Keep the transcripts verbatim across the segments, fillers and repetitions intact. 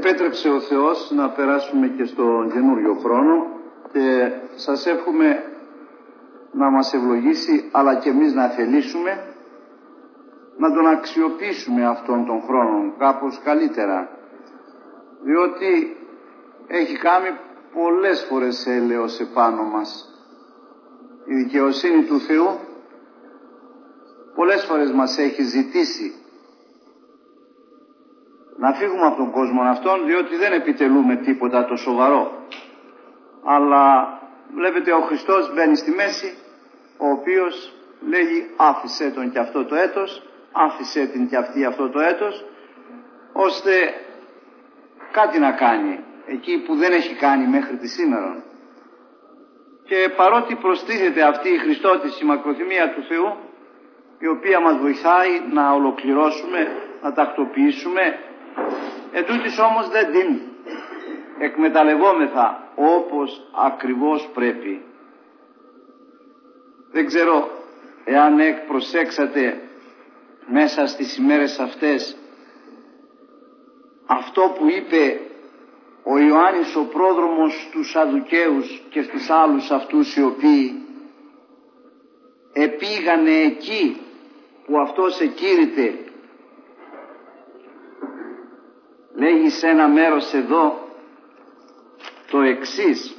επέτρεψε ο Θεός να περάσουμε και στον καινούριο χρόνο και σας εύχομαι να μας ευλογήσει, αλλά και εμείς να θελήσουμε να τον αξιοποιήσουμε αυτόν τον χρόνο κάπως καλύτερα, διότι έχει κάνει πολλές φορές έλεος επάνω μας. Η δικαιοσύνη του Θεού πολλές φορές μας έχει ζητήσει να φύγουμε από τον κόσμο αυτόν, διότι δεν επιτελούμε τίποτα το σοβαρό. Αλλά βλέπετε, ο Χριστός μπαίνει στη μέση, ο οποίος λέγει άφησε τον και αυτό το έτος, άφησε την και αυτή αυτό το έτος, ώστε κάτι να κάνει εκεί που δεν έχει κάνει μέχρι τη σήμερα. Και παρότι προστίθεται αυτή η Χριστότηση μακροθυμία του Θεού, η οποία μας βοηθάει να ολοκληρώσουμε, να τακτοποιήσουμε, ετούτοις όμως δεν την εκμεταλλευόμεθα όπως ακριβώς πρέπει. Δεν ξέρω εάν προσέξατε μέσα στις ημέρες αυτές αυτό που είπε ο Ιωάννης ο πρόδρομος στους Σαδουκαίους και στους άλλους αυτούς οι οποίοι επήγανε εκεί που αυτός εκήρυτε. Λέγει σε ένα μέρος εδώ το εξής: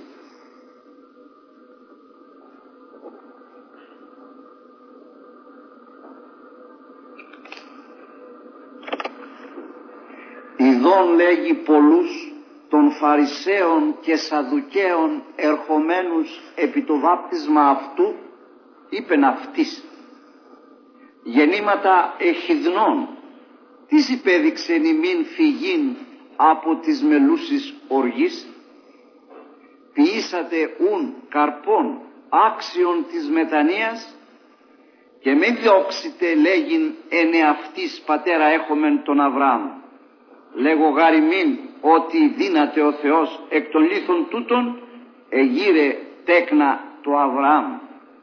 «Ιδών, λέγει, πολλούς των Φαρισαίων και Σαδουκαίων ερχομένους επί το βάπτισμα αυτού, είπεν αυτής, γεννήματα εχιδνών, τις υπέδειξεν ημίν φυγήν από τις μελούσης οργής, ποιήσατε ουν καρπών άξιον της μετανοίας, και μη διώξετε, λέγειν, εν εαυτής πατέρα έχομεν τον Αβραάμ. Λέγω γάριμην ότι δύναται ο Θεός εκ των λίθων τούτων εγείρε τέκνα το Αβραάμ».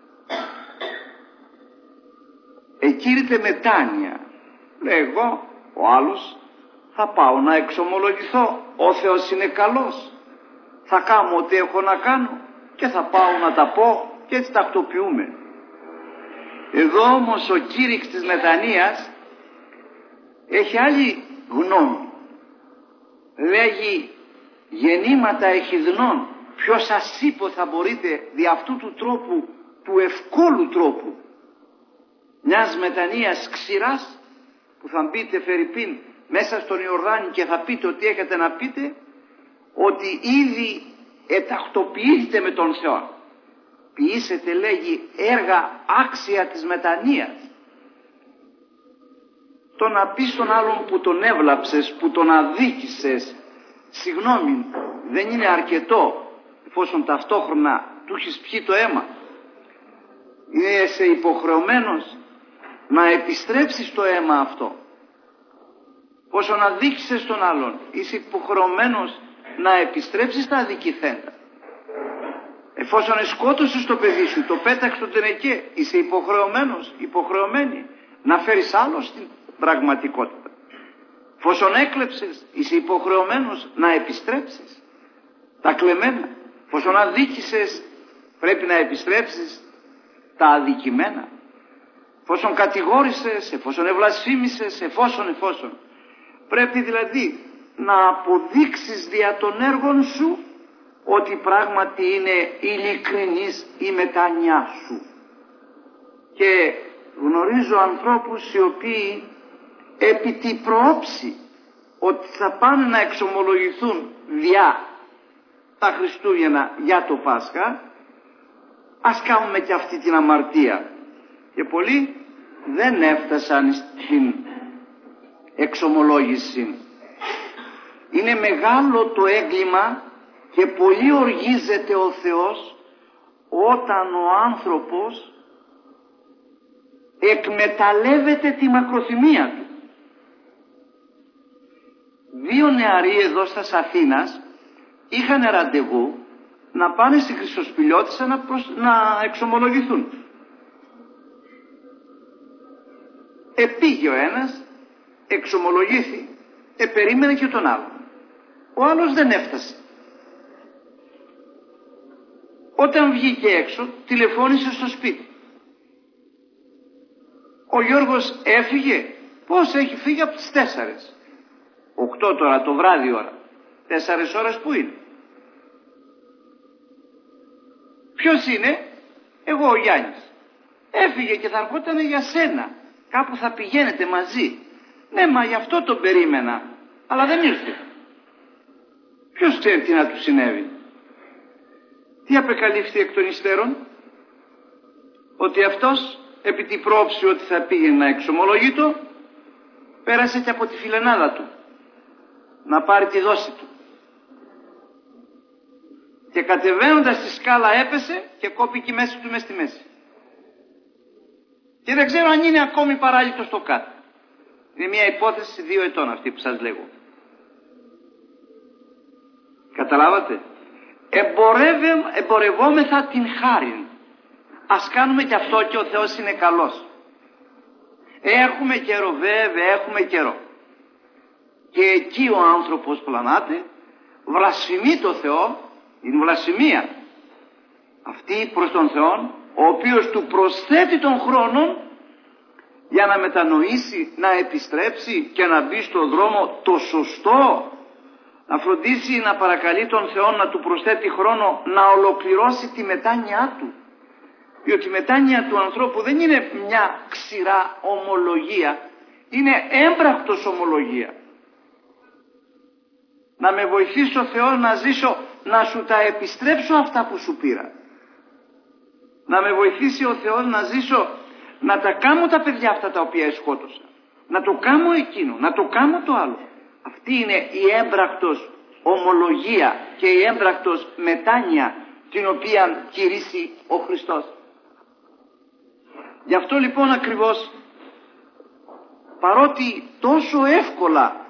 Εκήρυτε μετάνοια. Λέει, εγώ, ο άλλος, θα πάω να εξομολογηθώ. Ο Θεός είναι καλός. Θα κάνω ό,τι έχω να κάνω και θα πάω να τα πω, και έτσι τακτοποιούμε. Εδώ όμως ο κήρυξ της μετανοίας έχει άλλη γνώμη. Λέγει γεννήματα εχιδνών. Ποιος σας είπε θα μπορείτε δι' αυτού του τρόπου, του ευκόλου τρόπου, μιας μετανοίας ξηράς, που θα μπείτε φερειπίν μέσα στον Ιορδάνη και θα πείτε ότι έχετε να πείτε, ότι ήδη ετακτοποιήσετε με τον Θεό. Ποιήσετε, λέγει, έργα άξια της μετανοίας. Το να πεις στον άλλον που τον έβλαψες, που τον αδίκησες, συγγνώμη, δεν είναι αρκετό, εφόσον ταυτόχρονα του έχεις πιει το αίμα. Είσαι υποχρεωμένος να επιστρέψεις το αίμα αυτό. Όσον αδίκησες τον άλλον, είσαι υποχρεωμένος να επιστρέψεις τα αδικηθέντα. Εφόσον σκότωσες το παιδί σου, το πέταξες στο τενεκέ, είσαι υποχρεωμένος, υποχρεωμένη να φέρεις άλλο στην πραγματικότητα. Εφόσον έκλεψες, είσαι υποχρεωμένος να επιστρέψεις τα κλεμμένα. Εφόσον αδίκησες, πρέπει να επιστρέψεις τα αδικημένα. Εφόσον κατηγόρησες, εφόσον ευλασφήμισες, εφόσον, εφόσον. Πρέπει δηλαδή να αποδείξεις δια των έργων σου ότι πράγματι είναι ειλικρινής η μετάνοιά σου. Και γνωρίζω ανθρώπους οι οποίοι επί τη προόψη ότι θα πάνε να εξομολογηθούν διά τα Χριστούγεννα για το Πάσχα, ας κάνουμε και αυτή την αμαρτία. Και πολλοί δεν έφτασαν στην εξομολόγηση. Είναι μεγάλο το έγκλημα και πολύ οργίζεται ο Θεός όταν ο άνθρωπος εκμεταλλεύεται τη μακροθυμία του. Δύο νεαροί εδώ στα Αθήνας είχαν ραντεβού να πάνε στη Χρυσοσπηλιώτισσα να, προσ... να εξομολογηθούν. Επήγε ο ένας, εξομολογήθη, επερίμενε και τον άλλον. Ο άλλος δεν έφτασε. Όταν βγήκε έξω, τηλεφώνησε στο σπίτι. Ο Γιώργος έφυγε. Πώς έχει φύγει? Από τις τέσσερις. Οκτώ τώρα το βράδυ ώρα. Τέσσερις ώρες που είναι? Ποιος είναι? Εγώ ο Γιάννης. Έφυγε και θα ερχόταν για σένα. Κάπου θα πηγαίνετε μαζί. Ναι, μα γι' αυτό τον περίμενα. Αλλά δεν ήρθε. Ποιος ξέρει τι να του συνέβη? Τι απεκαλύφθη εκ των υστέρων? Ότι αυτός, επί την πρόψη ότι θα πήγαινε να εξομολογείτο, πέρασε και από τη φιλενάδα του να πάρει τη δόση του. Και κατεβαίνοντας στη σκάλα έπεσε και κόπηκε η μέση του μες στη μέση. Και δεν ξέρω αν είναι ακόμη παράλυτο στο κάτω. Είναι μια υπόθεση δύο ετών αυτή που σας λέγω. Καταλάβατε? Εμπορευόμεθα την χάριν. Ας κάνουμε και αυτό, και ο Θεός είναι καλός. Έχουμε καιρό, βέβαια έχουμε καιρό. Και εκεί ο άνθρωπος πλανάται, βλασφημεί το Θεό, είναι βλασφημία αυτή προς τον Θεό, ο οποίος του προσθέτει τον χρόνο για να μετανοήσει, να επιστρέψει και να μπει στον δρόμο το σωστό, να φροντίσει να παρακαλεί τον Θεό να του προσθέτει χρόνο να ολοκληρώσει τη μετάνοιά του. Διότι η μετάνοια του ανθρώπου δεν είναι μια ξηρά ομολογία, είναι έμπρακτος ομολογία. Να με βοηθήσει ο Θεός να ζήσω, να σου τα επιστρέψω αυτά που σου πήρα. Να με βοηθήσει ο Θεός να ζήσω, να τα κάνω τα παιδιά αυτά τα οποία σκότωσα. Να το κάνω εκείνο, να το κάνω το άλλο. Αυτή είναι η έμπρακτος ομολογία και η έμπρακτος μετάνοια την οποία κηρύσσει ο Χριστός. Γι' αυτό λοιπόν ακριβώς, παρότι τόσο εύκολα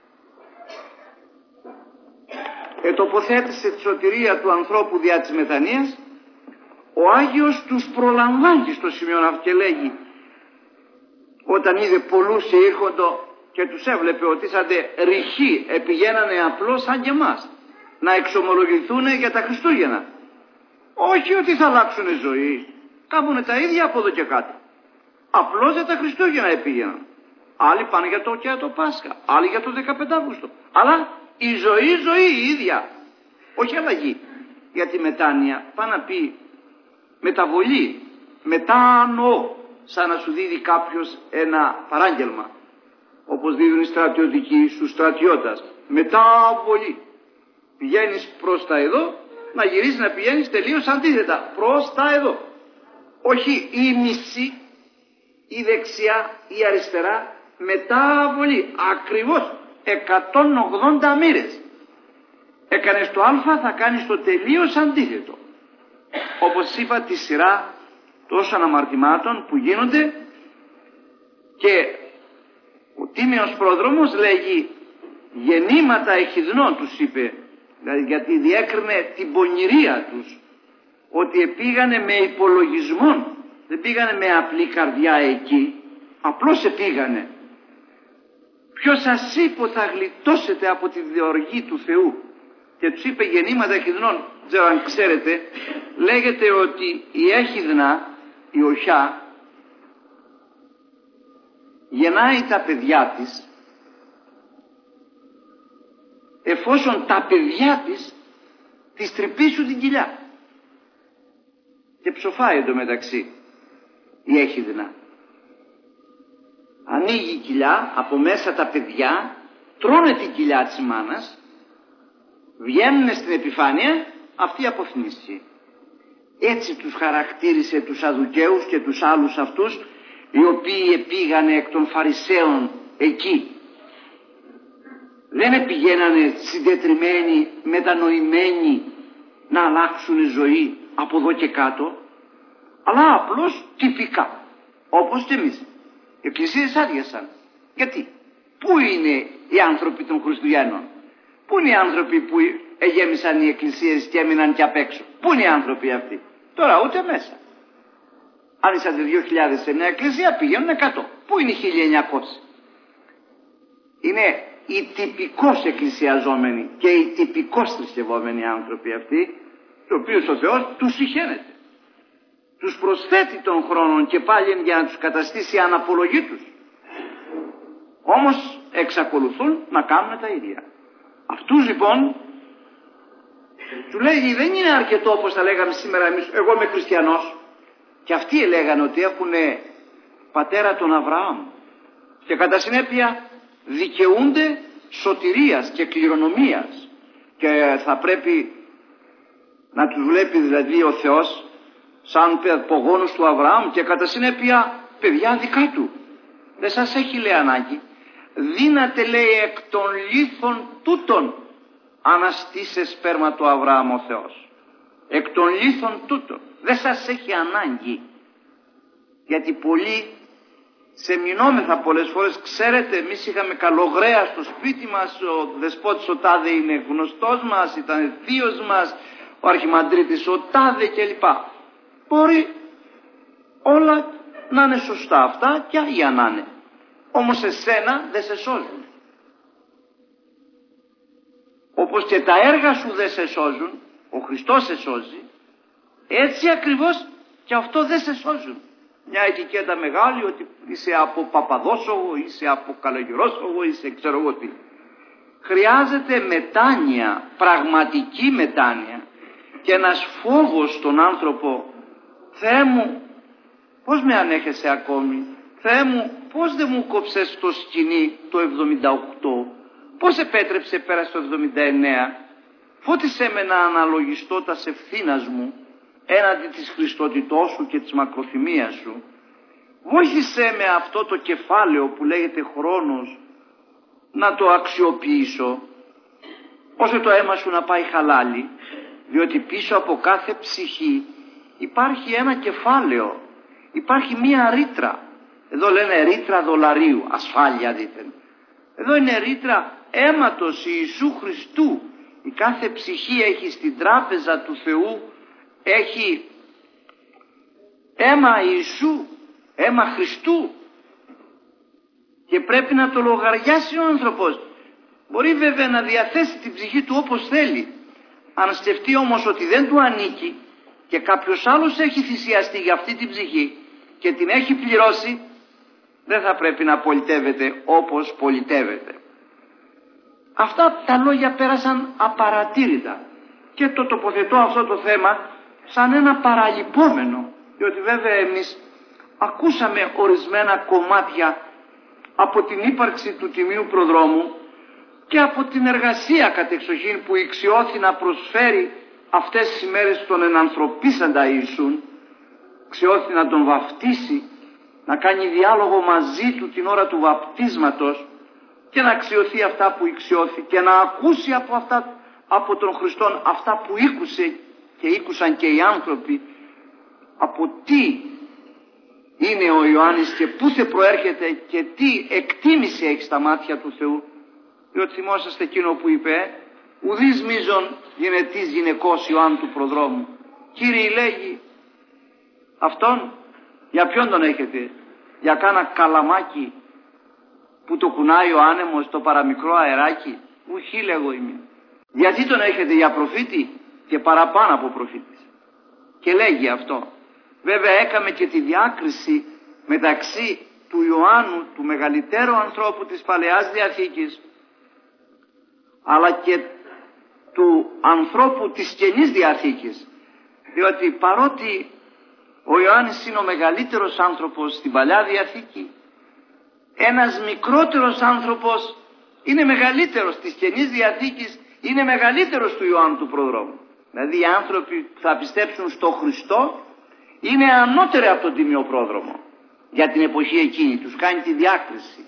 ετοποθέτησε τη σωτηρία του ανθρώπου διά της μετανοίας, ο Άγιος τους προλαμβάνει στο σημείο αυτό και λέγει, όταν είδε πολλούς ήρχοντο και τους έβλεπε ότι ήσαντε ρηχοί, επηγαίνανε απλώς σαν και εμάς να εξομολογηθούν για τα Χριστούγεννα. Όχι ότι θα αλλάξουν ζωή, κάνουνε τα ίδια από εδώ και κάτω. Απλώς για τα Χριστούγεννα επήγαιναν. Άλλοι πάνε για το, και για το Πάσχα, άλλοι για το δεκαπέντε Αυγούστου. Αλλά η ζωή, ζωή η ίδια. Όχι αλλαγή. Για τη μετάνοια πάει να πει μεταβολή, μετάνοο, σαν να σου δίδει κάποιος ένα παράγγελμα. Όπως δίδουν οι στρατιωτικοί στους στρατιώτας. Μεταβολή. Πηγαίνεις προς τα εδώ, να γυρίσεις να πηγαίνεις τελείως αντίθετα. Προς τα εδώ. Όχι η μισή, η δεξιά, η αριστερά. Μεταβολή. Ακριβώς εκατόν ογδόντα μοίρες. Έκανες το α, θα κάνεις το τελείως αντίθετο. Όπως είπα, τη σειρά τόσων αμαρτημάτων που γίνονται, και ο τίμιος πρόδρομος λέγει γεννήματα εχιδνών, τους είπε, δηλαδή γιατί διέκρινε την πονηρία τους, ότι πήγανε με υπολογισμό, δεν πήγανε με απλή καρδιά εκεί, απλώς επήγανε. Ποιος σας είπε θα γλιτώσετε από τη διοργή του Θεού? Και τους είπε γεννήματα εχιδνών. Δεν ξέρω αν ξέρετε, λέγεται ότι η έχιδνα, η οχιά, γεννάει τα παιδιά της εφόσον τα παιδιά της της τρυπήσουν την κοιλιά και ψοφάει εντωμεταξύ η έχιδνα. Ανοίγει η κοιλιά, από μέσα τα παιδιά τρώνε την κοιλιά της μάνας, βγαίνουν στην επιφάνεια, αυτή αποθνήσει. Έτσι τους χαρακτήρισε τους Σαδουκαίους και τους άλλους αυτούς, οι οποίοι επήγανε εκ των Φαρισαίων εκεί. Δεν επηγαίνανε συντετριμμένοι, μετανοημένοι να αλλάξουν ζωή από εδώ και κάτω, αλλά απλώς τυπικά, όπως και εμείς. Οι εκκλησίες άδειασαν. Γιατί? Πού είναι οι άνθρωποι των Χριστουγέννων? Πού είναι οι άνθρωποι που εγέμισαν οι εκκλησίες και έμειναν και απ' έξω? Πού είναι οι άνθρωποι αυτοί? Τώρα ούτε μέσα. Αν είσατε δύο χιλιάδες σε μια εκκλησία, πηγαίνουν εκατό. Πού είναι οι χίλια εννιακόσια? Είναι οι τυπικώς εκκλησιαζόμενοι και οι τυπικώς θρησκευόμενοι άνθρωποι αυτοί, τους οποίους ο Θεός τους συχαίνεται. Τους προσθέτει τον χρόνο και πάλι για να τους καταστήσει αναπολογή τους. Όμως εξακολουθούν να κάνουν τα ίδια. Αυτούς λοιπόν του λέει δεν είναι αρκετό όπως τα λέγαμε σήμερα εμείς, εγώ είμαι χριστιανός. Και αυτοί λέγανε ότι έχουν πατέρα τον Αβραάμ και κατά συνέπεια δικαιούνται σωτηρίας και κληρονομίας και θα πρέπει να τους βλέπει δηλαδή ο Θεός σαν πογόνους του Αβραάμ και κατά συνέπεια παιδιά δικά του. Δεν σας έχει λέει ανάγκη. Δύναται λέει εκ των λίθων τούτων αναστήσε σπέρμα του Αβραάμ ο Θεός. Εκ των λίθων τούτων. Δεν σας έχει ανάγκη. Γιατί πολλοί σε μηνόμεθα πολλές φορές. Ξέρετε, εμείς είχαμε καλογραία στο σπίτι μας, ο δεσπότης ο τάδε είναι γνωστός μας, ήταν θείος μας, ο αρχιμαντρίτης ο τάδε κλπ. Μπορεί όλα να είναι σωστά αυτά και άγια να είναι. Όμως εσένα δεν σε σώζουν. Όπως και τα έργα σου δεν σε σώζουν, ο Χριστός σε σώζει, έτσι ακριβώς και αυτό δεν σε σώζουν. Μια ετικέτα μεγάλη ότι είσαι από Παπαδόσογο, είσαι από Καλογερόσογο, είσαι ξέρω εγώ τι. Χρειάζεται μετάνοια, πραγματική μετάνοια και ένας φόβος στον άνθρωπο. Θεέ μου, πώς με ανέχεσαι ακόμη? Θεέ μου, πώς δεν μου κόψες το σκηνή το εβδομήντα οκτώ? Πώς επέτρεψε πέρα στο εβδομήντα εννέα? Φώτισέ με να αναλογιστώ τα ευθύνας μου έναντι της Χριστότητός σου και της μακροθυμίας σου. Βόηθησέ με αυτό το κεφάλαιο που λέγεται χρόνος να το αξιοποιήσω ώστε το αίμα σου να πάει χαλάλι, διότι πίσω από κάθε ψυχή υπάρχει ένα κεφάλαιο, υπάρχει μία ρήτρα. Εδώ λένε ρήτρα δολαρίου, ασφάλεια δίθεν. Εδώ είναι ρήτρα αίματος Ιησού Χριστού. Η κάθε ψυχή έχει στην τράπεζα του Θεού, έχει αίμα Ιησού, αίμα Χριστού και πρέπει να το λογαριάσει ο άνθρωπος. Μπορεί βέβαια να διαθέσει την ψυχή του όπως θέλει. Αν σκεφτεί όμως ότι δεν του ανήκει και κάποιος άλλος έχει θυσιαστεί για αυτή την ψυχή και την έχει πληρώσει, δεν θα πρέπει να πολιτεύεται όπως πολιτεύεται. Αυτά τα λόγια πέρασαν απαρατήρητα και το τοποθετώ αυτό το θέμα σαν ένα παραλυπόμενο, διότι βέβαια εμείς ακούσαμε ορισμένα κομμάτια από την ύπαρξη του Τιμίου Προδρόμου και από την εργασία κατεξοχήν που ηξιώθη να προσφέρει αυτές τις ημέρες τον ενανθρωπίσαντα Ιησούν, ξιώθη να τον βαφτίσει, να κάνει διάλογο μαζί του την ώρα του βαπτίσματος και να αξιωθεί αυτά που ηξιώθη και να ακούσει από, αυτά, από τον Χριστόν αυτά που ήκουσε και ήκουσαν και οι άνθρωποι, από τι είναι ο Ιωάννης και πού θε προέρχεται και τι εκτίμηση έχει στα μάτια του Θεού. Διότι θυμόσαστε εκείνο που είπε, ουδείς μείζων γενετής γυναικός Ιωάννου του Προδρόμου. Κύριε λέγει, αυτόν για ποιον τον έχετε? Για κάνα καλαμάκι που το κουνάει ο άνεμος, το παραμικρό αεράκι? Ουχή λέγω είμαι. Γιατί τον έχετε? Για προφήτη και παραπάνω από προφήτης. Και λέγει αυτό. Βέβαια έκαμε και τη διάκριση μεταξύ του Ιωάννου, του μεγαλύτερου ανθρώπου της Παλαιάς Διαθήκης, αλλά και του ανθρώπου της Καινής Διαθήκης. Διότι παρότι ο Ιωάννης είναι ο μεγαλύτερος άνθρωπος στην Παλιά Διαθήκη, ένας μικρότερος άνθρωπος είναι μεγαλύτερος της Καινής Διαθήκης, είναι μεγαλύτερος του Ιωάννου του Προδρόμου. Δηλαδή οι άνθρωποι που θα πιστέψουν στο Χριστό είναι ανώτεροι από τον Τίμιο Πρόδρομο για την εποχή εκείνη, τους κάνει τη διάκριση.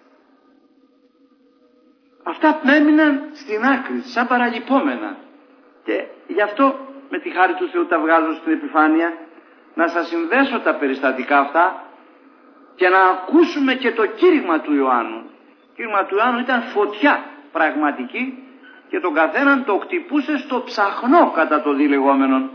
Αυτά έμειναν στην άκρη, σαν παραλυπόμενα, και γι' αυτό με τη χάρη του Θεού τα βγάζω στην επιφάνεια, να σας συνδέσω τα περιστατικά αυτά και να ακούσουμε και το κήρυγμα του Ιωάννου. Το κήρυγμα του Ιωάννου ήταν φωτιά πραγματική και τον καθέναν το χτυπούσε στο ψαχνό κατά το διλεγόμενον.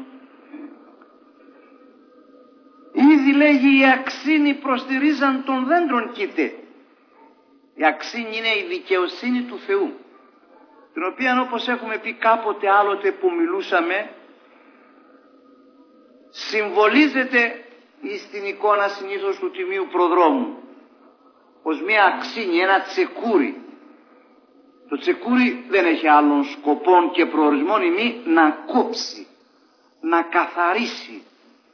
Ήδη λέγει οι αξίνοι προστηρίζαν των δέντρων κοίτε. Η αξίνη είναι η δικαιοσύνη του Θεού, την οποία, όπως έχουμε πει κάποτε άλλοτε που μιλούσαμε, συμβολίζεται στην εικόνα συνήθως του Τιμίου Προδρόμου ως μια αξίνη, ένα τσεκούρι. Το τσεκούρι δεν έχει άλλον σκοπό και προορισμό ημί να κόψει, να καθαρίσει.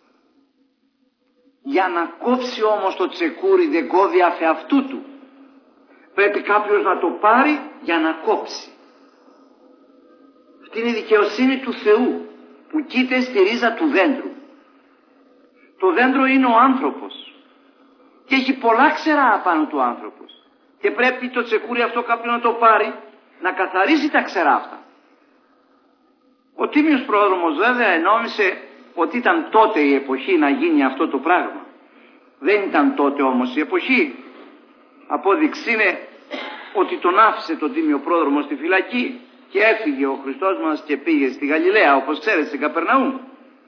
Για να κόψει όμως το τσεκούρι δεν κόβει αφ' αυτού του. Πρέπει κάποιος να το πάρει για να κόψει. Αυτή είναι η δικαιοσύνη του Θεού που κοίται στη ρίζα του δέντρου. Το δέντρο είναι ο άνθρωπος και έχει πολλά ξερά απάνω του άνθρωπος και πρέπει το τσεκούρι αυτό κάποιον να το πάρει, να καθαρίσει τα ξερά αυτά. Ο Τίμιος Πρόδρομος βέβαια ενόμισε ότι ήταν τότε η εποχή να γίνει αυτό το πράγμα. Δεν ήταν τότε όμως η εποχή. Απόδειξη είναι ότι τον άφησε τον Τίμιο Πρόδρομο στη φυλακή και έφυγε ο Χριστός μας και πήγε στη Γαλιλαία, όπως ξέρετε, στην Καπερναούμ.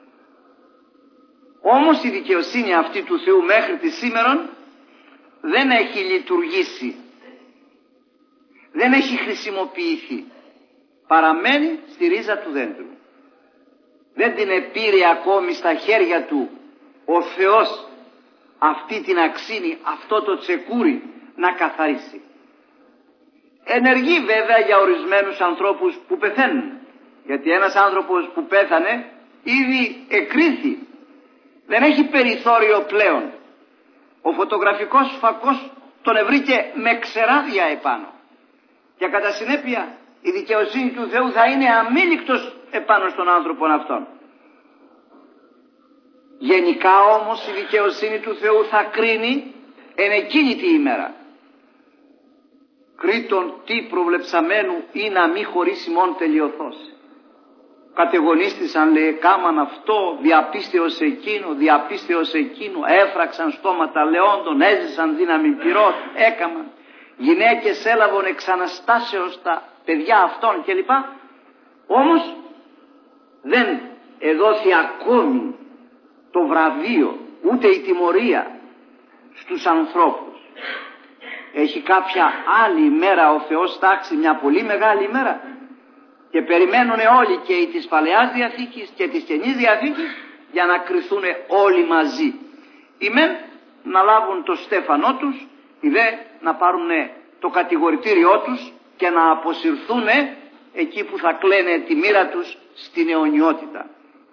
Όμως η δικαιοσύνη αυτή του Θεού μέχρι τη σήμερον δεν έχει λειτουργήσει, δεν έχει χρησιμοποιηθεί, παραμένει στη ρίζα του δέντρου. Δεν την επήρε ακόμη στα χέρια του ο Θεός αυτή την αξίνη, αυτό το τσεκούρι να καθαρίσει. Ενεργεί βέβαια για ορισμένους ανθρώπους που πεθαίνουν, γιατί ένας άνθρωπος που πέθανε ήδη εκρίθη, δεν έχει περιθώριο πλέον. Ο φωτογραφικός φακός τον ευρήκε με ξεράδια επάνω και κατά συνέπεια η δικαιοσύνη του Θεού θα είναι αμήλικτος επάνω στον άνθρωπο αυτόν. Γενικά όμως η δικαιοσύνη του Θεού θα κρίνει εν εκείνη τη ημέρα. Κρήτον τι προβλεψαμένου ή να μη χωρίς ημών τελειωθώς. Κατεγονίστησαν, λέει, κάμαν αυτό, διαπίστεως εκείνο, διαπίστεως εκείνο, έφραξαν στόματα λεόντων, έζησαν δύναμη πυρός, έκαμαν. Γυναίκες έλαβαν εξ αναστάσεως τα παιδιά αυτών κλπ. Όμως δεν εδόθη ακόμη το βραβείο, ούτε η τιμωρία στους ανθρώπους. Έχει κάποια άλλη ημέρα ο Θεός τάξει, μια πολύ μεγάλη ημέρα, και περιμένουν όλοι και οι της Παλαιάς Διαθήκης και της Καινής Διαθήκης για να κριθούν όλοι μαζί. Οι μεν να λάβουν το στέφανό τους, οι δε να πάρουν το κατηγορητήριό τους και να αποσυρθούν εκεί που θα κλαίνε τη μοίρα τους στην αιωνιότητα.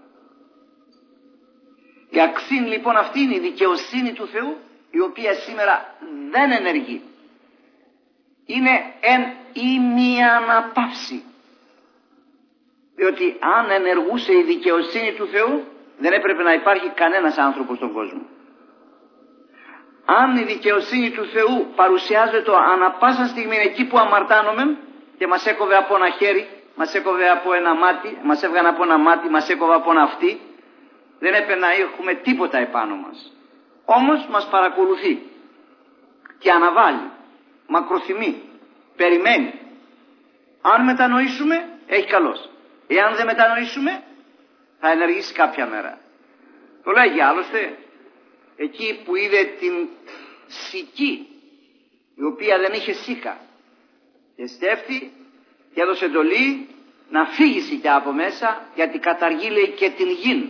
Η αξίν λοιπόν αυτή είναι η δικαιοσύνη του Θεού, η οποία σήμερα δεν ενεργεί. Είναι εν ημιαναπαύση. Διότι αν ενεργούσε η δικαιοσύνη του Θεού δεν έπρεπε να υπάρχει κανένας άνθρωπος στον κόσμο. Αν η δικαιοσύνη του Θεού παρουσιάζεται ανα πάσα στιγμή εκεί που αμαρτάνομεν και μας έκοβε από ένα χέρι, μας έκοβε από ένα μάτι, μας έβγανε από ένα μάτι, μας έκοβε από ένα αυτί, δεν έπρεπε να έχουμε τίποτα επάνω μας. Όμως μας παρακολουθεί και αναβάλει, μακροθυμεί, περιμένει. Αν μετανοήσουμε έχει καλώς. Εάν δεν μετανοήσουμε θα ενεργήσει κάποια μέρα. Το λέγει άλλωστε εκεί που είδε την σική η οποία δεν είχε σίκα και στέφτη και έδωσε εντολή να φύγει σικιά από μέσα, γιατί καταργεί, λέει, και την γην.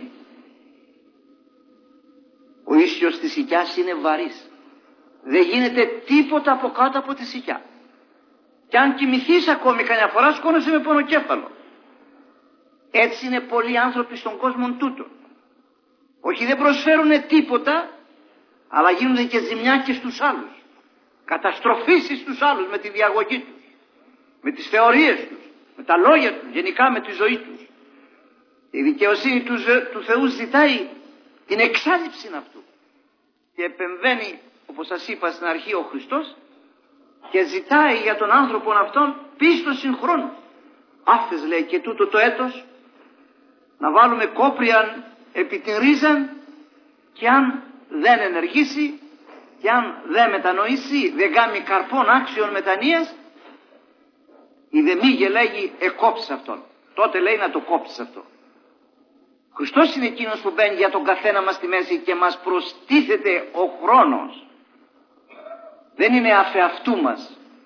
Ο ίσιος της σικιάς είναι βαρύς, δεν γίνεται τίποτα από κάτω από τη σικιά, και αν κοιμηθείς ακόμη καμιά φορά σκόνεσαι με πονοκέφαλο. Έτσι είναι πολλοί άνθρωποι στον κόσμο τούτο. Όχι, δεν προσφέρουν τίποτα, αλλά γίνονται και ζημιά και στους άλλους, καταστροφήσεις στους άλλους με τη διαγωγή τους, με τις θεωρίες τους, με τα λόγια τους, γενικά με τη ζωή τους. Η δικαιοσύνη του, του Θεού ζητάει την εξάλληψη αυτού και επεμβαίνει, όπως σας είπα στην αρχή, ο Χριστός και ζητάει για τον άνθρωπο αυτόν πίστοσιν χρόνου. Άφθες, λέει, και τούτο το έτος να βάλουμε κόπριαν επί την ρίζαν, και αν δεν ενεργήσει και αν δεν μετανοήσει, δεν κάνει καρπών άξιων μετανοίας, η δε μήγε, λέγει, εκόψεις αυτόν. Τότε λέει να το κόψεις αυτό. Χριστός είναι εκείνος που μπαίνει για τον καθένα μας στη μέση και μας προστίθεται ο χρόνος. Δεν είναι αφ' αυτού μας.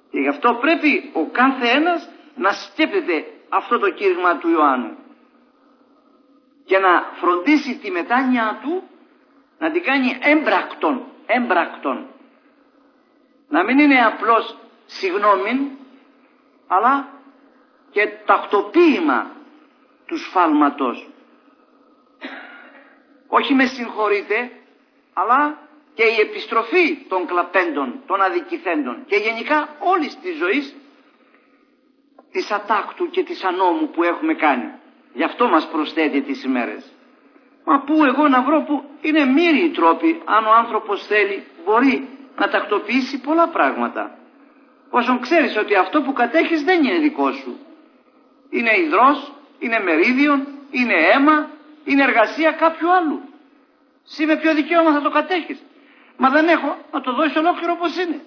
Και γι' αυτό πρέπει ο κάθε ένας να σκέπτεται αυτό το κήρυγμα του Ιωάννου και να φροντίσει τη μετάνοια του να την κάνει έμπρακτον, έμπρακτον. Να μην είναι απλώς συγγνώμη, αλλά και τακτοποίημα του σφάλματος. Όχι με συγχωρείτε, αλλά και η επιστροφή των κλαπέντων, των αδικηθέντων και γενικά όλης της ζωής της ατάκτου και της ανόμου που έχουμε κάνει. Γι' αυτό μας προσθέτει τις ημέρες. Μα πού εγώ να βρω που είναι μύριοι τρόποι, αν ο άνθρωπος θέλει μπορεί να τακτοποιήσει πολλά πράγματα. Όσον ξέρεις ότι αυτό που κατέχεις δεν είναι δικό σου. Είναι υδρός, είναι μερίδιον, είναι αίμα, είναι εργασία κάποιου άλλου. Εσύ με ποιο δικαίωμα θα το κατέχεις? Μα δεν έχω, να το δώσεις ολόκληρο όπως είναι.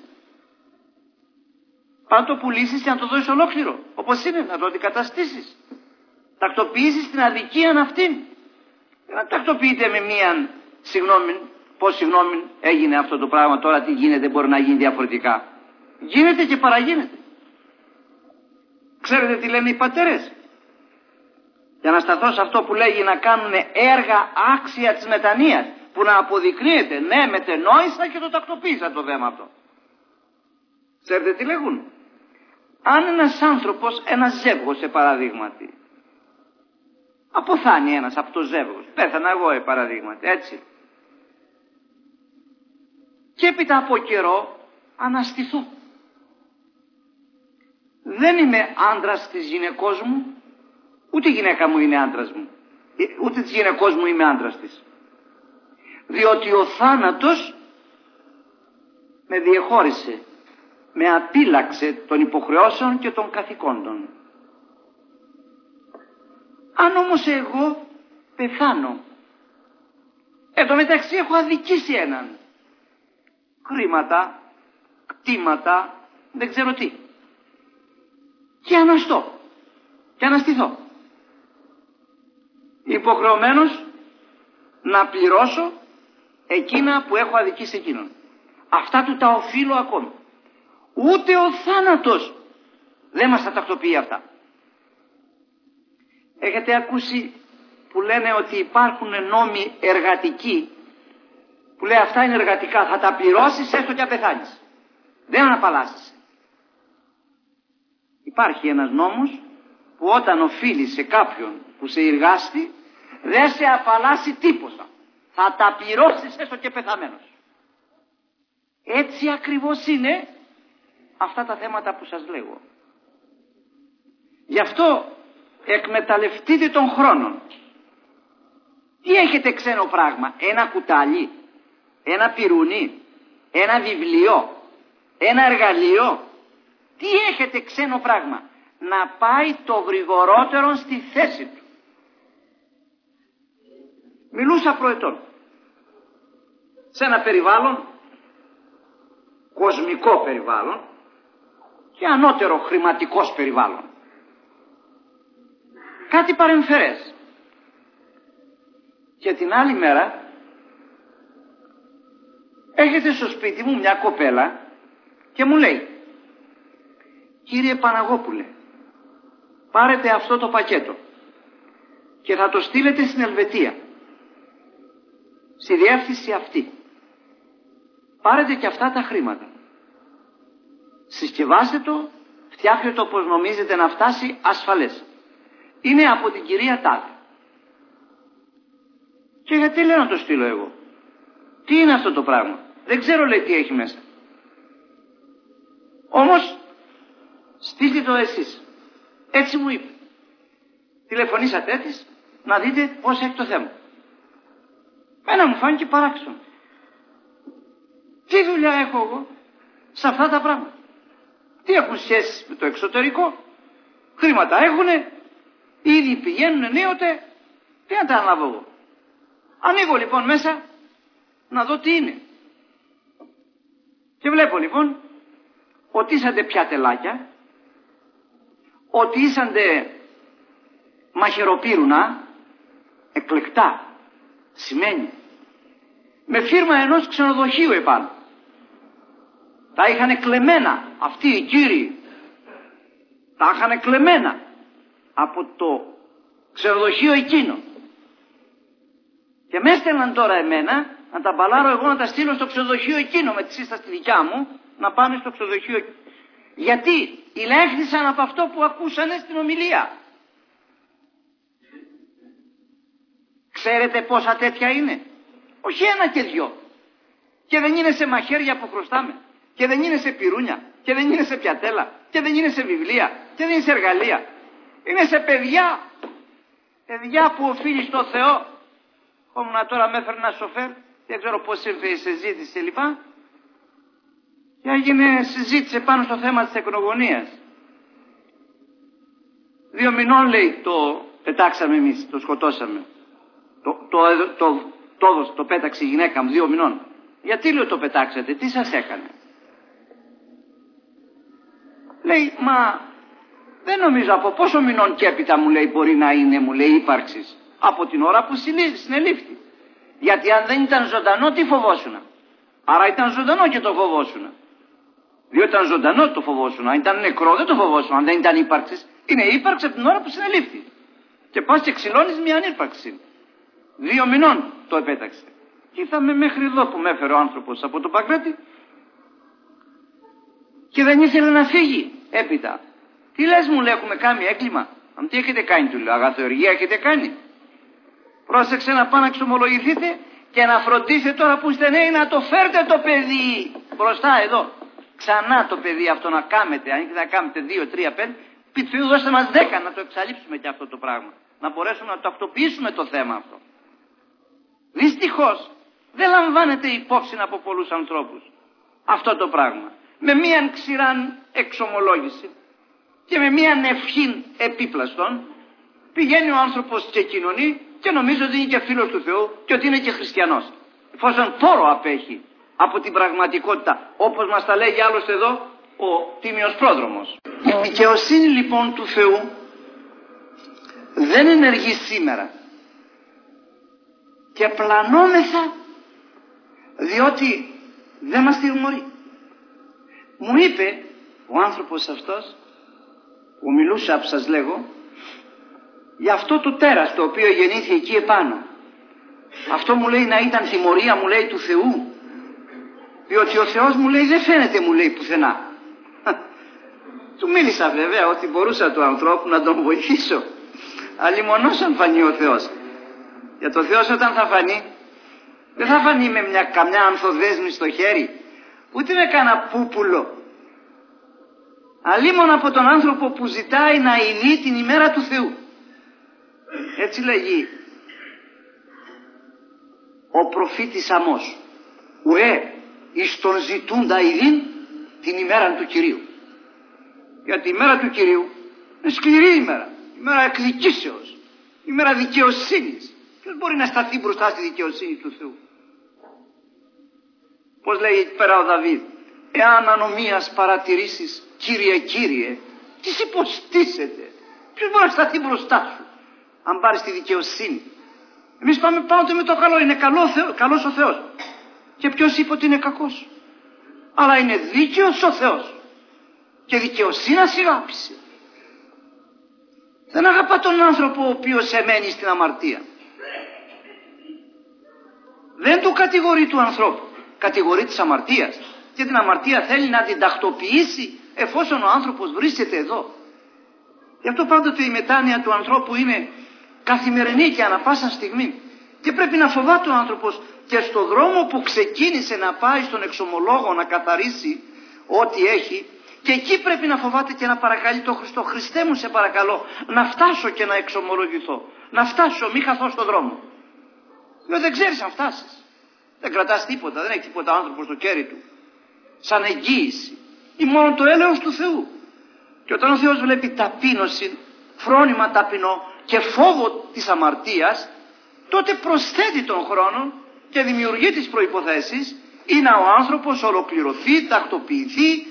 Πά το πουλήσεις και να το δώσεις ολόκληρο όπως είναι, να το αντικαταστήσεις. Τακτοποιήσεις την αδικία αυτήν. Δεν τακτοποιείται με μίαν συγγνώμη, πώς συγγνώμη έγινε αυτό το πράγμα, τώρα τι γίνεται, μπορεί να γίνει διαφορετικά. Γίνεται και παραγίνεται. Ξέρετε τι λένε οι πατέρες? Για να σταθώ σε αυτό που λέγει να κάνουν έργα άξια της μετανοίας, που να αποδεικνύεται, ναι, μετενόησα και το τακτοποίησα το θέμα αυτό. Ξέρετε τι λέγουν? Αν ένας άνθρωπος, ένας ζεύγος σε παραδείγματι, αποθάνει ένας από το ζεύγος, πέθανα εγώ ε, παραδείγματι, έτσι, και έπειτα από καιρό αναστηθώ, δεν είμαι άντρας της γυναικός μου, ούτε η γυναίκα μου είναι άντρας μου, ούτε της γυναικός μου είμαι άντρας της, διότι ο θάνατος με διεχώρισε, με απείλαξε των υποχρεώσεων και των καθηκόντων. Αν όμως εγώ πεθάνω, εν τω μεταξύ έχω αδικήσει έναν, χρήματα, κτήματα, δεν ξέρω τι, και αναστώ και αναστηθώ, υποχρεωμένος να πληρώσω εκείνα που έχω αδικήσει εκείνον. Αυτά του τα οφείλω ακόμη. Ούτε ο θάνατος δεν μας τα τακτοποιεί αυτά. Έχετε ακούσει που λένε ότι υπάρχουν νόμοι εργατικοί, που λέει αυτά είναι εργατικά, θα τα πληρώσεις έστω και αν πεθάνεις, δεν αναπαλλάσσεις. Υπάρχει ένας νόμος που όταν οφείλει σε κάποιον που σε εργάστη, δεν σε απαλλάσσει τίποτα, θα τα πληρώσεις έστω και πεθαμένος. Έτσι ακριβώς είναι αυτά τα θέματα που σας λέγω. Γι' αυτό εκμεταλλευτείτε τον χρόνο. Τι έχετε ξένο πράγμα? Ένα κουτάλι, ένα πυρούνι, ένα βιβλίο, ένα εργαλείο? Τι έχετε ξένο πράγμα? Να πάει το γρηγορότερο στη θέση του. Μιλούσα προετών σε ένα περιβάλλον, κοσμικό περιβάλλον και ανώτερο χρηματικός περιβάλλον. Κάτι παρεμφερές. Και την άλλη μέρα έρχεται στο σπίτι μου μια κοπέλα και μου λέει, κύριε Παναγόπουλε, πάρετε αυτό το πακέτο και θα το στείλετε στην Ελβετία, στη διεύθυνση αυτή. Πάρετε και αυτά τα χρήματα, συσκευάστε το, φτιάχτε το όπως νομίζετε να φτάσει ασφαλές. Είναι από την κυρία Τάδε. Και γιατί λέω να το στείλω εγώ? Τι είναι αυτό το πράγμα? Δεν ξέρω, λέει, τι έχει μέσα. Όμως στείλτε το εσείς. Έτσι μου είπε. Τηλεφωνήσατε της να δείτε πώς έχει το θέμα. Μένα μου φάνηκε παράξενο. Τι δουλειά έχω εγώ σε αυτά τα πράγματα? Τι έχουν σχέση με το εξωτερικό? Χρήματα έχουνε, ήδη πηγαίνουν ενίοτε, τι να τα αναλάβω εγώ? Ανοίγω λοιπόν μέσα να δω τι είναι. Και βλέπω λοιπόν ότι ήσαντε πιατελάκια, ότι ήσαντε μαχαιροπύρουνα, εκλεκτά, σημαίνει, με φίρμα ενός ξενοδοχείου επάνω. Τα είχαν κλεμμένα αυτοί οι κύριοι. Τα είχαν κλεμμένα από το ξενοδοχείο εκείνο. Και με έστελναν τώρα εμένα να τα μπαλάρω εγώ να τα στείλω στο ξενοδοχείο εκείνο με τη σύσταση δικιά μου να πάνε στο ξενοδοχείο εκείνο. Γιατί ηλέχθησαν από αυτό που ακούσανε στην ομιλία. Ξέρετε πόσα τέτοια είναι? Όχι ένα και δυο. Και δεν είναι σε μαχαίρια που χρωστάμε. Και δεν είναι σε πυρούνια. Και δεν είναι σε πιατέλα. Και δεν είναι σε βιβλία. Και δεν είναι σε εργαλεία. Είναι σε παιδιά. Παιδιά που οφείλει στο Θεό. Ήμουνα τώρα με έφερε ένα σοφέρ. Δεν ξέρω πώς ήρθε η συζήτηση κλπ. Και έγινε συζήτηση πάνω στο θέμα της εκνογωνίας. Δύο μηνών λέει το πετάξαμε εμείς. Το σκοτώσαμε. Το, το, το, το, το, το πέταξε η γυναίκα μου δύο μηνών. Γιατί λέω το πετάξατε, τι σας έκανε? Λέει, μα δεν νομίζω από πόσο μηνών και έπειτα μου λέει μπορεί να είναι, μου λέει, ύπαρξης. Από την ώρα που συνελήφθη. Γιατί αν δεν ήταν ζωντανό τι φοβόσουνα? Άρα ήταν ζωντανό και το φοβόσουνα. Διότι ήταν ζωντανό το φοβόσουνα. Αν ήταν νεκρό δεν το φοβόσουνα. Αν δεν ήταν ύπαρξης, είναι ύπαρξη από την ώρα που συνελήφθη. Και πας και ξυλώνεις μια ανύπαρξη. Δύο μηνών το επέταξε. Και ήρθαμε μέχρι εδώ που με έφερε ο άνθρωπος από τον Παγκράτη και δεν ήθελε να φύγει έπειτα. Τι λες μου, λέει, έχουμε κάνει έγκλημα? Αν τι έχετε κάνει, του λέω, αγαθοεργία έχετε κάνει? Πρόσεξε να πάνε να εξομολογηθείτε και να φροντίσετε τώρα που είστε νέοι να το φέρετε το παιδί μπροστά εδώ. Ξανά το παιδί αυτό να κάμετε, αν έχετε να κάμετε δύο, τρία, πέντε, πείτε Θεού δώστε μας δέκα να το εξαλείψουμε και αυτό το πράγμα. Να μπορέσουμε να το τακτοποιήσουμε το θέμα αυτό. Δυστυχώς δεν λαμβάνεται υπόψη από πολλούς ανθρώπους αυτό το πράγμα. Με μίαν ξηράν εξομολόγηση και με μίαν ευχήν επίπλαστον πηγαίνει ο άνθρωπος και κοινωνεί και νομίζει ότι είναι και φίλος του Θεού και ότι είναι και χριστιανός. Εφόσον πόρο απέχει από την πραγματικότητα, όπως μας τα λέγει άλλωστε εδώ ο Τίμιος Πρόδρομος. Η δικαιοσύνη λοιπόν του Θεού δεν ενεργεί σήμερα και πλανόμεθα διότι δεν μας τιμωρεί. Μου είπε ο άνθρωπος αυτός που μιλούσα που σας λέγω για αυτό το τέρας το οποίο γεννήθηκε εκεί επάνω. Αυτό μου λέει να ήταν τιμωρία, μου λέει, του Θεού, διότι ο Θεός μου λέει δεν φαίνεται, μου λέει, πουθενά. Του μίλησα βέβαια ότι μπορούσα του ανθρώπου να τον βοηθήσω, αλλημονώς αν φανεί ο Θεός. Για το Θεός όταν θα φανεί δεν θα φανεί με μια καμιά ανθοδέσμη στο χέρι, ούτε με κανένα πούπουλο. Αλλήμον από τον άνθρωπο που ζητάει να ειδεί την ημέρα του Θεού. Έτσι λέγει ο προφήτης Αμώς. Ουέ εις τον ζητούντα ειδήν την ημέρα του Κυρίου. Γιατί η ημέρα του Κυρίου είναι σκληρή ημέρα. Ημέρα εκδικήσεως. Ημέρα δικαιοσύνης. Ποιος μπορεί να σταθεί μπροστά στη δικαιοσύνη του Θεού? Πώς λέει εκεί πέρα ο Δαβίδ, εάν ανομίας παρατηρήσεις, Κύριε, Κύριε, τι υποστήσετε? Ποιος μπορεί να σταθεί μπροστά σου αν πάρεις τη δικαιοσύνη? Εμείς πάμε πάντοτε με το καλό. Είναι καλό Θεό, καλός ο Θεός. Και ποιος είπε ότι είναι κακός? Αλλά είναι δίκαιος ο Θεός και δικαιοσύνη αγάπησε. Δεν αγαπά τον άνθρωπο ο οποίος εμένει στην αμαρτία. Δεν του κατηγορεί του ανθρώπου, κατηγορεί της αμαρτίας. Και την αμαρτία θέλει να την τακτοποιήσει εφόσον ο άνθρωπος βρίσκεται εδώ. Γι' αυτό πάντοτε η μετάνοια του ανθρώπου είναι καθημερινή και ανα πάσα στιγμή. Και πρέπει να φοβάται ο άνθρωπος και στο δρόμο που ξεκίνησε να πάει στον εξομολόγο να καθαρίσει ό,τι έχει, και εκεί πρέπει να φοβάται και να παρακαλεί τον Χριστό. Χριστέ μου σε παρακαλώ να φτάσω και να εξομολογηθώ. Να φτάσω, μη χαθώ στον δρόμο. Διότι δεν ξέρεις αν φτάσεις. Δεν κρατάς τίποτα, δεν έχει τίποτα άνθρωπο στο κέρι του σαν εγγύηση ή μόνο το έλεος του Θεού. Και όταν ο Θεός βλέπει ταπείνωση, φρόνημα ταπεινό και φόβο της αμαρτίας, τότε προσθέτει τον χρόνο και δημιουργεί τις προϋποθέσεις ή να ο άνθρωπος ολοκληρωθεί, τακτοποιηθεί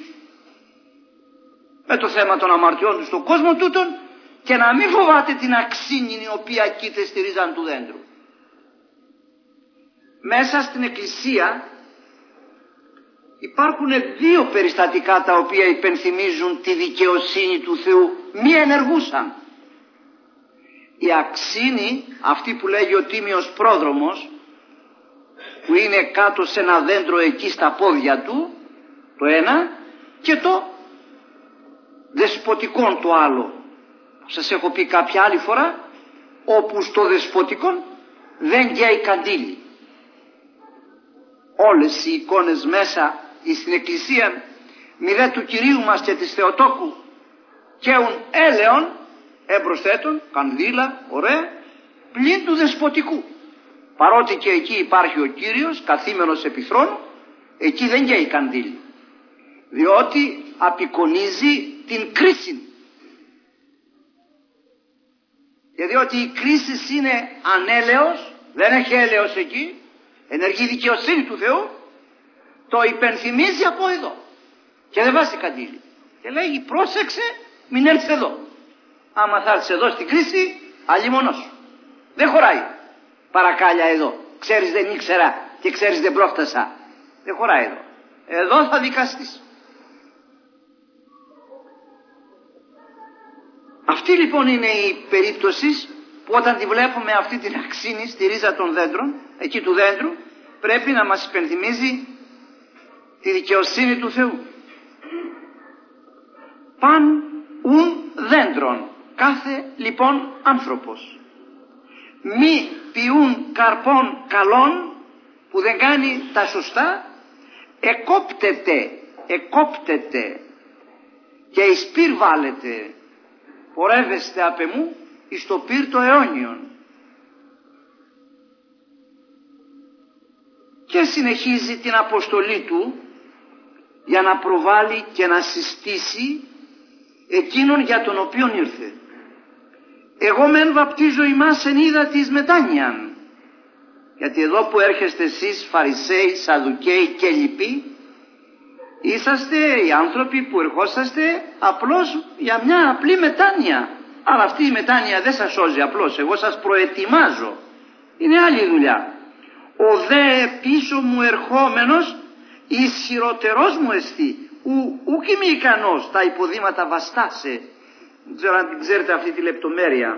με το θέμα των αμαρτιών του στον κόσμο τούτον και να μην φοβάται την αξίνη η οποία κοίται στη ρίζα του δέντρου. Μέσα στην Εκκλησία υπάρχουν δύο περιστατικά τα οποία υπενθυμίζουν τη δικαιοσύνη του Θεού, μη ενεργούσαν. Η αξίνη, αυτή που λέγει ο Τίμιος Πρόδρομος, που είναι κάτω σε ένα δέντρο εκεί στα πόδια του, το ένα, και το δεσποτικόν το άλλο. Σας έχω πει κάποια άλλη φορά, όπου στο δεσποτικόν δεν καίει καντήλι. Όλες οι εικόνες μέσα στην εκκλησία μηδέ του Κυρίου μας και της Θεοτόκου καίουν έλεον εμπροσθέτων, κανδύλα, ωραία, πλην του δεσποτικού. Παρότι και εκεί υπάρχει ο Κύριος καθήμενος επί θρόνου, εκεί δεν καίει καντήλι, διότι απεικονίζει την κρίση. Και διότι η κρίση είναι ανέλεος, δεν έχει έλεος εκεί, ενεργεί δικαιοσύνη του Θεού, το υπενθυμίζει από εδώ και δεν βάζει καντήλι και λέγει πρόσεξε μην έρθεις εδώ. Άμα θα έρθεις εδώ στην κρίση, αλλήμωνος σου, δεν χωράει παρακάλια εδώ, ξέρεις δεν ήξερα και ξέρεις δεν πρόφτασα, δεν χωράει εδώ, εδώ θα δικαστείς. Αυτή λοιπόν είναι η περίπτωση που όταν τη βλέπουμε αυτή την αξίνη στη ρίζα των δέντρων, εκεί του δέντρου, πρέπει να μας υπενθυμίζει τη δικαιοσύνη του Θεού. Παν ουν δέντρων κάθε λοιπόν άνθρωπος, μη ποιούν καρπών καλών, που δεν κάνει τα σωστά, εκόπτεται, εκόπτεται και εις πυρ βάλετε, πορεύεστε απ' εμού εις το πυρ το αιώνιον. Και συνεχίζει την αποστολή του για να προβάλλει και να συστήσει εκείνον για τον οποίον ήρθε. Εγώ μεν βαπτίζω ημάς εν είδα της μετάνοιαν. Γιατί εδώ που έρχεστε εσείς Φαρισαίοι, Σαδουκαίοι και λοιποί, είσαστε οι άνθρωποι που ερχόσαστε απλώς για μια απλή μετάνοια. Αλλά αυτή η μετάνοια δεν σας σώζει απλώς, εγώ σας προετοιμάζω. Είναι άλλη δουλειά. Ο δε πίσω μου ερχόμενος ισχυρότερός μου εστί, ου, ουκ είμαι ικανός τα υποδήματα βαστάσε. Δεν ξέρω αν την ξέρετε αυτή τη λεπτομέρεια.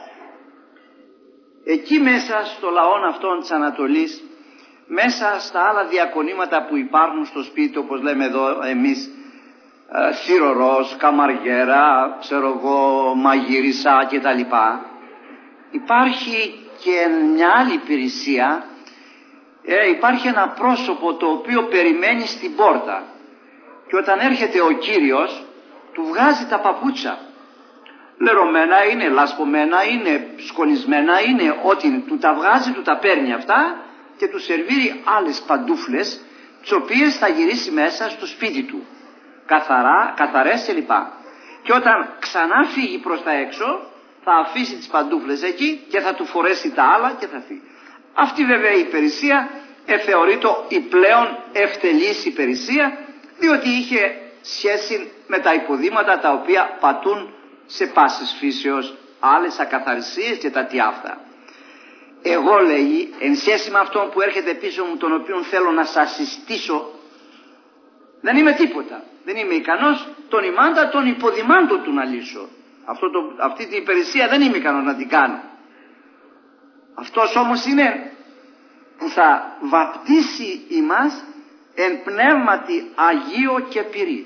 Εκεί μέσα στο λαό αυτών της Ανατολής, μέσα στα άλλα διακονήματα που υπάρχουν στο σπίτι, όπως λέμε εδώ εμείς, ε, θυρωρός, καμαριέρα, ξέρω εγώ, μαγείρισα κτλ. Υπάρχει και μια άλλη υπηρεσία, ε, υπάρχει ένα πρόσωπο το οποίο περιμένει στην πόρτα και όταν έρχεται ο Κύριος του βγάζει τα παπούτσα. Λερωμένα είναι, λασπωμένα είναι, σκονισμένα είναι, ό,τι του τα βγάζει, του τα παίρνει αυτά και του σερβίρει άλλες παντούφλες, τις οποίες θα γυρίσει μέσα στο σπίτι του, καθαρά, καθαρές κλπ. Και όταν ξανά φύγει προς τα έξω, θα αφήσει τις παντούφλες εκεί και θα του φορέσει τα άλλα και θα φύγει. Αυτή βέβαια η υπηρεσία εθεωρείται η πλέον ευτελής υπηρεσία, διότι είχε σχέση με τα υποδήματα τα οποία πατούν σε πάσης φύσεως άλλες ακαθαρισίες και τα τι αυτά. Εγώ, λέει, εν σχέση με αυτόν που έρχεται πίσω μου, τον οποίον θέλω να σας συστήσω, δεν είμαι τίποτα, δεν είμαι ικανός τον ημάντα των υποδημάντων του να λύσω. Αυτό το, αυτή την υπηρεσία δεν είμαι ικανός να την κάνω. Αυτός όμως είναι που θα βαπτίσει ημάς εν πνεύματι Αγίο και πυρί.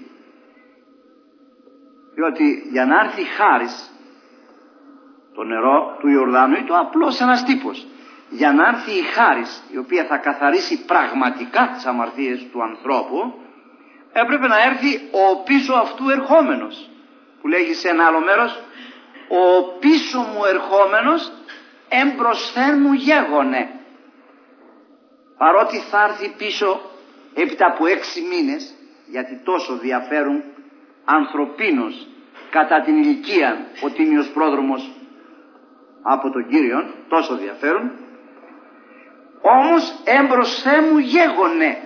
Διότι για να έρθει χάρις, το νερό του Ιορδάνου ή το απλώς ένας τύπος, για να έρθει η χάρις η οποία θα καθαρίσει πραγματικά τις αμαρτίες του ανθρώπου, έπρεπε να έρθει ο πίσω αυτού ερχόμενος, που λέγει σε ένα άλλο μέρος, ο πίσω μου ερχόμενος εμπροσθέν μου γέγονε. Παρότι θα έρθει πίσω έπειτα από έξι μήνες, γιατί τόσο διαφέρουν ανθρωπίνος κατά την ηλικία ο Τίμιος Πρόδρομος από τον Κύριον, τόσο διαφέρουν, όμως εμπροσθέ μου γέγονε.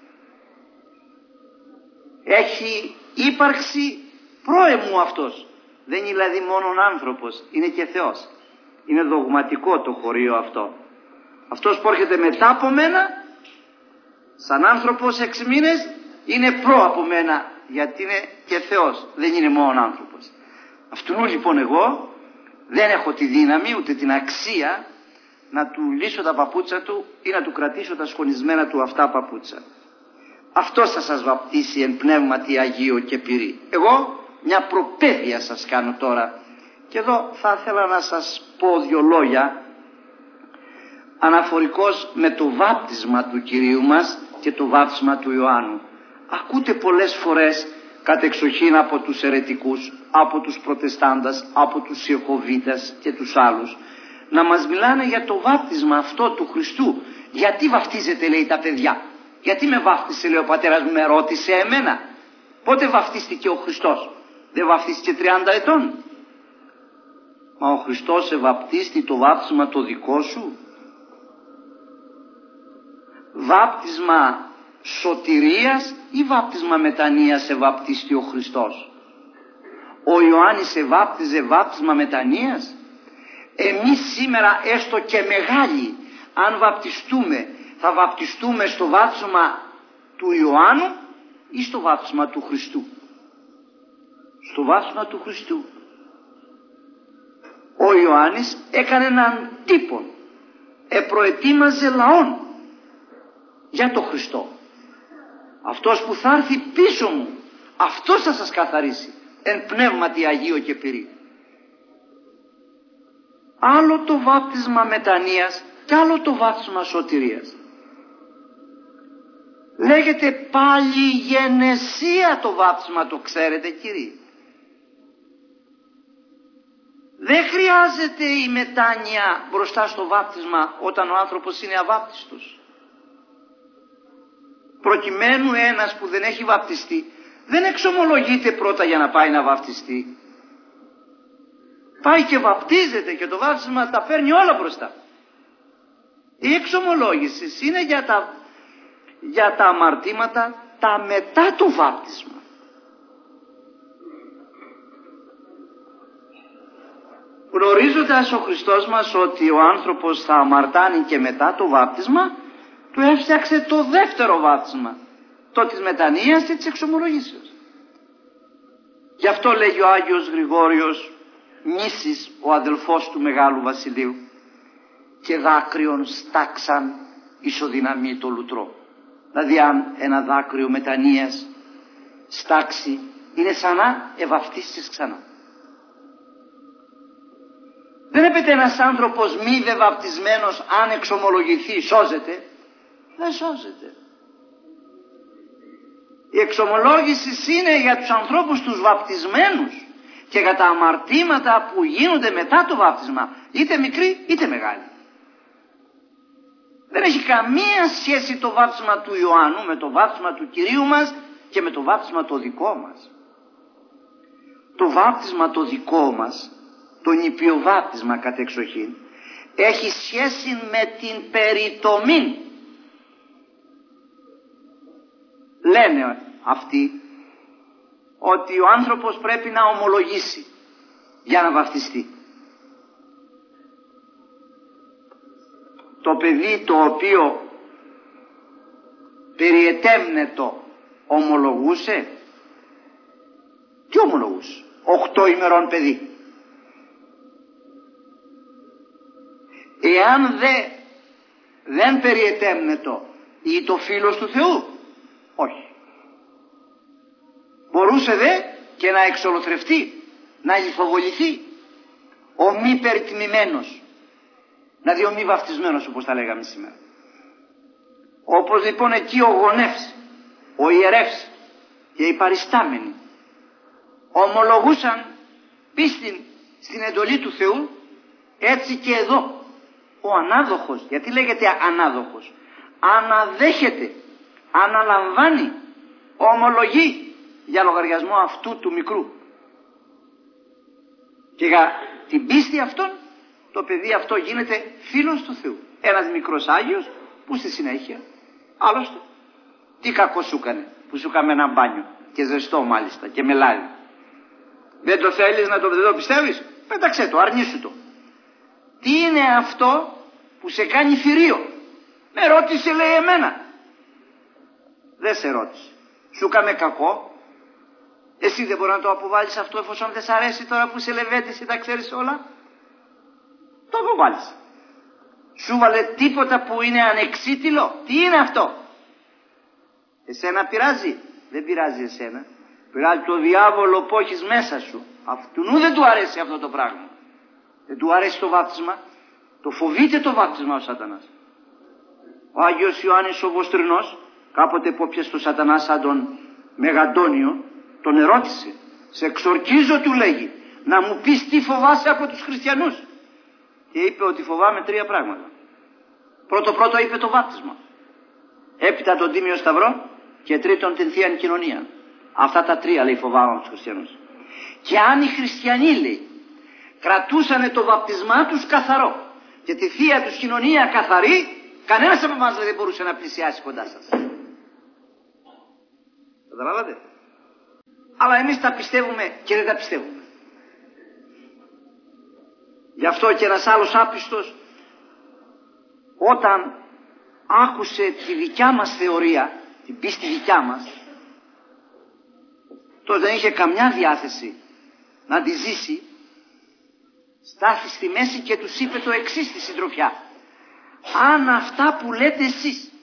Έχει ύπαρξη πρόεμου αυτός, δεν είναι δηλαδή μόνον άνθρωπος, είναι και Θεός. Είναι δογματικό το χωρίο αυτό. Αυτός που έρχεται μετά από μένα σαν άνθρωπος έξι μήνες είναι προ από μένα, γιατί είναι και Θεός, δεν είναι μόνο άνθρωπος. Αυτού λοιπόν εγώ δεν έχω τη δύναμη ούτε την αξία να του λύσω τα παπούτσα του ή να του κρατήσω τα σκονισμένα του αυτά παπούτσα. Αυτός θα σας βαπτίσει εν πνεύματι Αγίο και πυρί. Εγώ μια προπαίδεια σας κάνω τώρα, και εδώ θα ήθελα να σας πω δύο λόγια αναφορικώς με το βάπτισμα του Κυρίου μας και το βάπτισμα του Ιωάννου. Ακούτε πολλές φορές κατεξοχήν από τους αιρετικούς, από τους προτεστάντας, από τους Ιεχωβίτας και τους άλλους να μας μιλάνε για το βάπτισμα αυτό του Χριστού. Γιατί βαφτίζετε, λέει, τα παιδιά? Γιατί με βάφτισε, λέει, ο πατέρας μου, με ρώτησε εμένα? Πότε βαφτίστηκε ο Χριστός? Δεν βαφτίστηκε τριάντα ετών? Μα ο Χριστός σε βαπτίστη το βάπτισμα το δικό σου? Βάπτισμα σωτηρίας ή βάπτισμα μετανοίας σε βαπτίστη ο Χριστός? Ο Ιωάννης σε βάπτιζε βάπτισμα μετανοίας? Εμείς σήμερα, έστω και μεγάλοι, αν βαπτιστούμε, θα βαπτιστούμε στο βάπτισμα του Ιωάννου ή στο βάπτισμα του Χριστού? Στο βάπτισμα του Χριστού. Ο Ιωάννης έκανε έναν τύπο, επροετοίμαζε λαόν για το Χριστό. Αυτός που θα έρθει πίσω μου, αυτός θα σας καθαρίσει εν πνεύματι Αγίο και πυρί. Άλλο το βάπτισμα μετανοίας και άλλο το βάπτισμα σωτηρίας. Λέγεται πάλι γενεσία το βάπτισμα, το ξέρετε κύριοι? Δεν χρειάζεται η μετάνοια μπροστά στο βάπτισμα όταν ο άνθρωπος είναι αβάπτιστος. Προκειμένου ένας που δεν έχει βαπτιστεί δεν εξομολογείται πρώτα για να πάει να βαπτιστεί. Πάει και βαπτίζεται και το βάπτισμα τα φέρνει όλα μπροστά. Η εξομολόγηση είναι για τα, για τα αμαρτήματα τα μετά το βάπτισμα. Γνωρίζοντας ο Χριστός μας ότι ο άνθρωπος θα αμαρτάνει και μετά το βάπτισμα, του έφτιαξε το δεύτερο βάπτισμα, το της μετανοίας και της εξομολογήσεως. Γι' αυτό λέγει ο Άγιος Γρηγόριος Νήσης, ο αδελφός του Μεγάλου Βασιλείου, και δάκρυον στάξαν ισοδυναμεί το λουτρό. Δηλαδή αν ένα δάκρυο μετανοίας στάξει, είναι σαν να ευαυτίσεις ξανά. Δεν έπεται ένας άνθρωπος μη δε βαπτισμένος, αν εξομολογηθεί, σώζεται? Δεν σώζεται. Η εξομολόγηση είναι για τους ανθρώπους τους βαπτισμένους και για τα αμαρτήματα που γίνονται μετά το βάπτισμα, είτε μικρή είτε μεγάλη. Δεν έχει καμία σχέση το βάπτισμα του Ιωάννου με το βάπτισμα του Κυρίου μας και με το βάπτισμα το δικό μας. Το βάπτισμα το δικό μας, το νηπιοβάπτισμα κατεξοχήν, έχει σχέση με την περιτομή. Λένε αυτοί ότι ο άνθρωπος πρέπει να ομολογήσει για να βαπτιστεί. Το παιδί το οποίο περιετέμνετο ομολογούσε, τι ομολογούσε? Οχτώ ημερών παιδί. Εάν δε, δεν περιετέμνετο ή το φίλος του Θεού, όχι. Μπορούσε δε και να εξολοθρευτεί, να λιθοβοληθεί ο μη περιτιμημένος, δηλαδή ο μη βαφτισμένος, όπως τα λέγαμε σήμερα. Όπως λοιπόν εκεί ο γονεύς, ο ιερεύς και οι παριστάμενοι ομολογούσαν πίστη στην εντολή του Θεού, έτσι και εδώ ο ανάδοχος, γιατί λέγεται ανάδοχος, αναδέχεται, αναλαμβάνει, ομολογεί για λογαριασμό αυτού του μικρού. Και για την πίστη αυτών το παιδί αυτό γίνεται φίλος του Θεού. Ένας μικρός Άγιος που στη συνέχεια, άλλωστε, τι κακό σου έκανε που σου έκαμε ένα μπάνιο και ζεστό μάλιστα και με λάδι? Δεν το θέλεις να το, δεν το πιστεύεις? Πέταξε το, αρνήσου το. Τι είναι αυτό που σε κάνει θηρίο? Με ρώτησε, λέει, εμένα. Δεν σε ρώτησε. Σου κάμε κακό. Εσύ δεν μπορεί να το αποβάλεις αυτό εφόσον δεν σ' αρέσει τώρα που σε λεβέντης ή τα ξέρεις όλα. Το αποβάλεις. Σου βάλε τίποτα που είναι ανεξίτηλο. Τι είναι αυτό? Εσένα πειράζει? Δεν πειράζει εσένα. Πειράζει το διάβολο που έχεις μέσα σου. Αυτού δεν του αρέσει αυτό το πράγμα. Δεν του αρέσει το βάπτισμα. Το φοβείται το βάπτισμα ο Σατανάς. Ο Άγιος Ιωάννης ο Βοστρινός κάποτε υπόπιασε το Σατανά σαν τον Μεγαντώνιο, τον ερώτησε. Σε εξορκίζω, του λέγει, να μου πεις τι φοβάσαι από τους χριστιανούς. Και είπε ότι φοβάμαι τρία πράγματα. Πρώτο πρώτο είπε το βάπτισμα. Έπειτα τον Τίμιο Σταυρό και τρίτον την Θεία Κοινωνία. Αυτά τα τρία λέει φοβάμαι από τους χριστιανούς. Και αν οι χριστιανοί λέει κρατούσανε το βαπτισμά τους καθαρό και τη Θεία τους Κοινωνία καθαρή, κανένας από εμάς δεν μπορούσε να πλησιάσει κοντά σας. Καταλάβατε? Αλλά εμείς τα πιστεύουμε και δεν τα πιστεύουμε. Γι' αυτό και ένας άλλος άπιστος όταν άκουσε τη δικιά μας θεωρία, την πίστη δικιά μας, τότε δεν είχε καμιά διάθεση να τη ζήσει, στάθη στη μέση και τους είπε το εξής στη συντροφιά. Αν αυτά που λέτε εσείς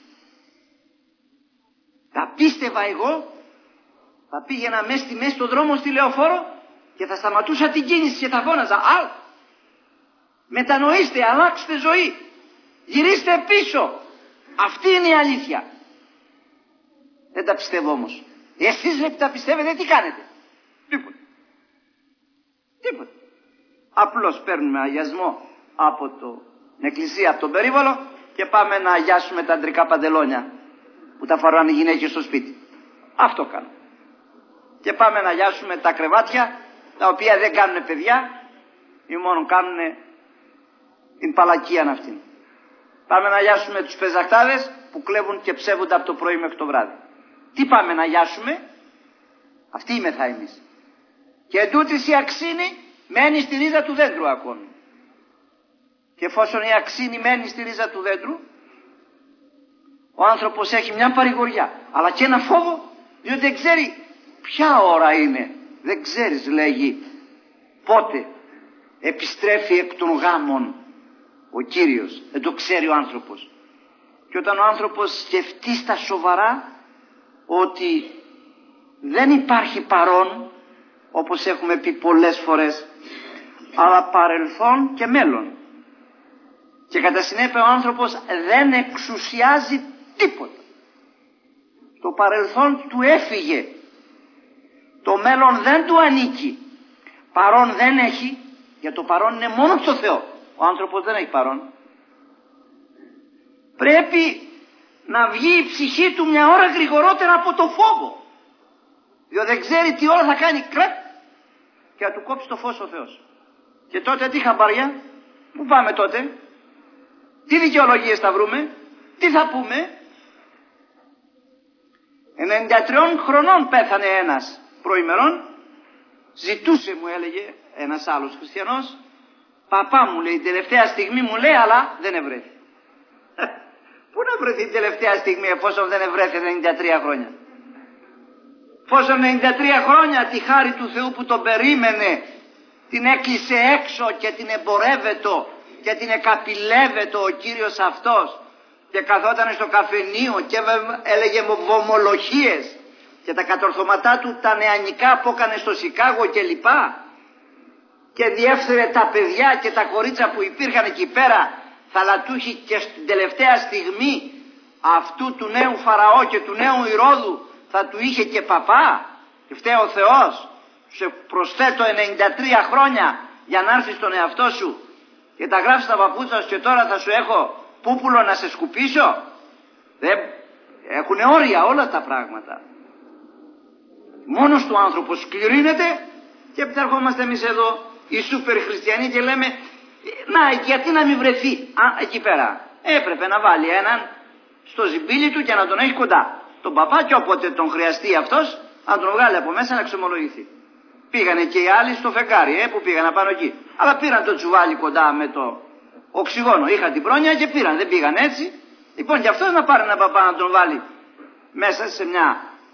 τα πίστευα εγώ, θα πήγαινα μέσα στη μέση στον δρόμο στη λεωφόρο και θα σταματούσα την κίνηση και θα φώναζα «Α, μετανοήστε, αλλάξτε ζωή, γυρίστε πίσω, αυτή είναι η αλήθεια». Δεν τα πιστεύω όμως. Εσείς λέτε τα πιστεύετε, τι κάνετε? Τίποτα. Τίποτα. Απλώς παίρνουμε αγιασμό από το, την εκκλησία, από τον περίβολο και πάμε να αγιάσουμε τα αντρικά παντελόνια που τα φοράνε οι γυναίκες στο σπίτι. Αυτό κάνουμε. Και πάμε να αγιάσουμε τα κρεβάτια τα οποία δεν κάνουν παιδιά ή μόνο κάνουν την παλακίαν αυτήν. Πάμε να αγιάσουμε τους πεζακτάδες που κλέβουν και ψεύονται από το πρωί μέχρι το βράδυ. Τι πάμε να αγιάσουμε? Αυτή είμεθα εμείς. Και τούτης η αξίνη μένει στη ρίζα του δέντρου ακόμη. Και εφόσον η αξίνη μένει στη ρίζα του δέντρου, ο άνθρωπος έχει μια παρηγοριά αλλά και ένα φόβο, διότι δεν ξέρει ποια ώρα είναι. Δεν ξέρεις, λέγει, πότε επιστρέφει εκ των γάμων ο Κύριος. Δεν το ξέρει ο άνθρωπος. Και όταν ο άνθρωπος σκεφτεί στα σοβαρά ότι δεν υπάρχει παρόν, όπως έχουμε πει πολλές φορές, αλλά παρελθόν και μέλλον, και κατά συνέπεια ο άνθρωπος δεν εξουσιάζει τίποτα. Το παρελθόν του έφυγε, το μέλλον δεν του ανήκει, παρόν δεν έχει, για το παρόν είναι μόνο στο Θεό. Ο άνθρωπος δεν έχει παρόν. Πρέπει να βγει η ψυχή του μια ώρα γρηγορότερα από το φόβο, διότι δεν ξέρει τι ώρα θα κάνει κρεπ και θα του κόψει το φως ο Θεός. Και τότε τι χαμπάρια? Πού πάμε τότε? Τι δικαιολογίες θα βρούμε? Τι θα πούμε? ενενήντα τριών χρονών πέθανε ένας προημερών. Ζητούσε, μου έλεγε ένας άλλος χριστιανός, παπά μου, λέει, τελευταία στιγμή μου λέει, αλλά δεν ευρέθη. Πού να βρεθεί την τελευταία στιγμή εφόσον δεν ευρέθη ενενήντα τρία χρόνια? Εφόσον ενενήντα τρία χρόνια τη χάρη του Θεού που τον περίμενε την έκλεισε έξω και την εμπορεύετο και την εκαπηλεύετο ο Κύριος αυτός, και καθόταν στο καφενείο και έλεγε βομολογίες και τα κατορθωματά του τα νεανικά που έκανε στο Σικάγο και λοιπά, και διέφθερε τα παιδιά και τα κορίτσα που υπήρχαν εκεί πέρα, θα λατούχει και στην τελευταία στιγμή αυτού του νέου Φαραώ και του νέου Ηρώδου θα του είχε και παπά. Και φταίει ο Θεός, σε προσθέτω ενενήντα τρία χρόνια για να έρθεις στον εαυτό σου και τα γράφεις στα παπούτσα σου και τώρα θα σου έχω πούπουλο να σε σκουπίσω? Δεν έχουν όρια όλα τα πράγματα. Μόνος του άνθρωπος σκληρύνεται και επιδερχόμαστε εμείς εδώ οι σούπερ χριστιανοί και λέμε να, γιατί να μην βρεθεί? Α, εκεί πέρα έπρεπε να βάλει έναν στο ζυμπίλι του και να τον έχει κοντά τον παπά, και όποτε τον χρειαστεί αυτός να τον βγάλει από μέσα να εξομολογηθεί. Πήγανε και οι άλλοι στο φεγγάρι, ε, που πήγαν πάνω εκεί, αλλά πήραν το τσουβάλι κοντά με το οξυγόνο, είχαν την πρόνοια και πήραν, δεν πήγαν έτσι. Λοιπόν, και αυτός να πάρει έναν παπά να τον βάλει μέσα σε μια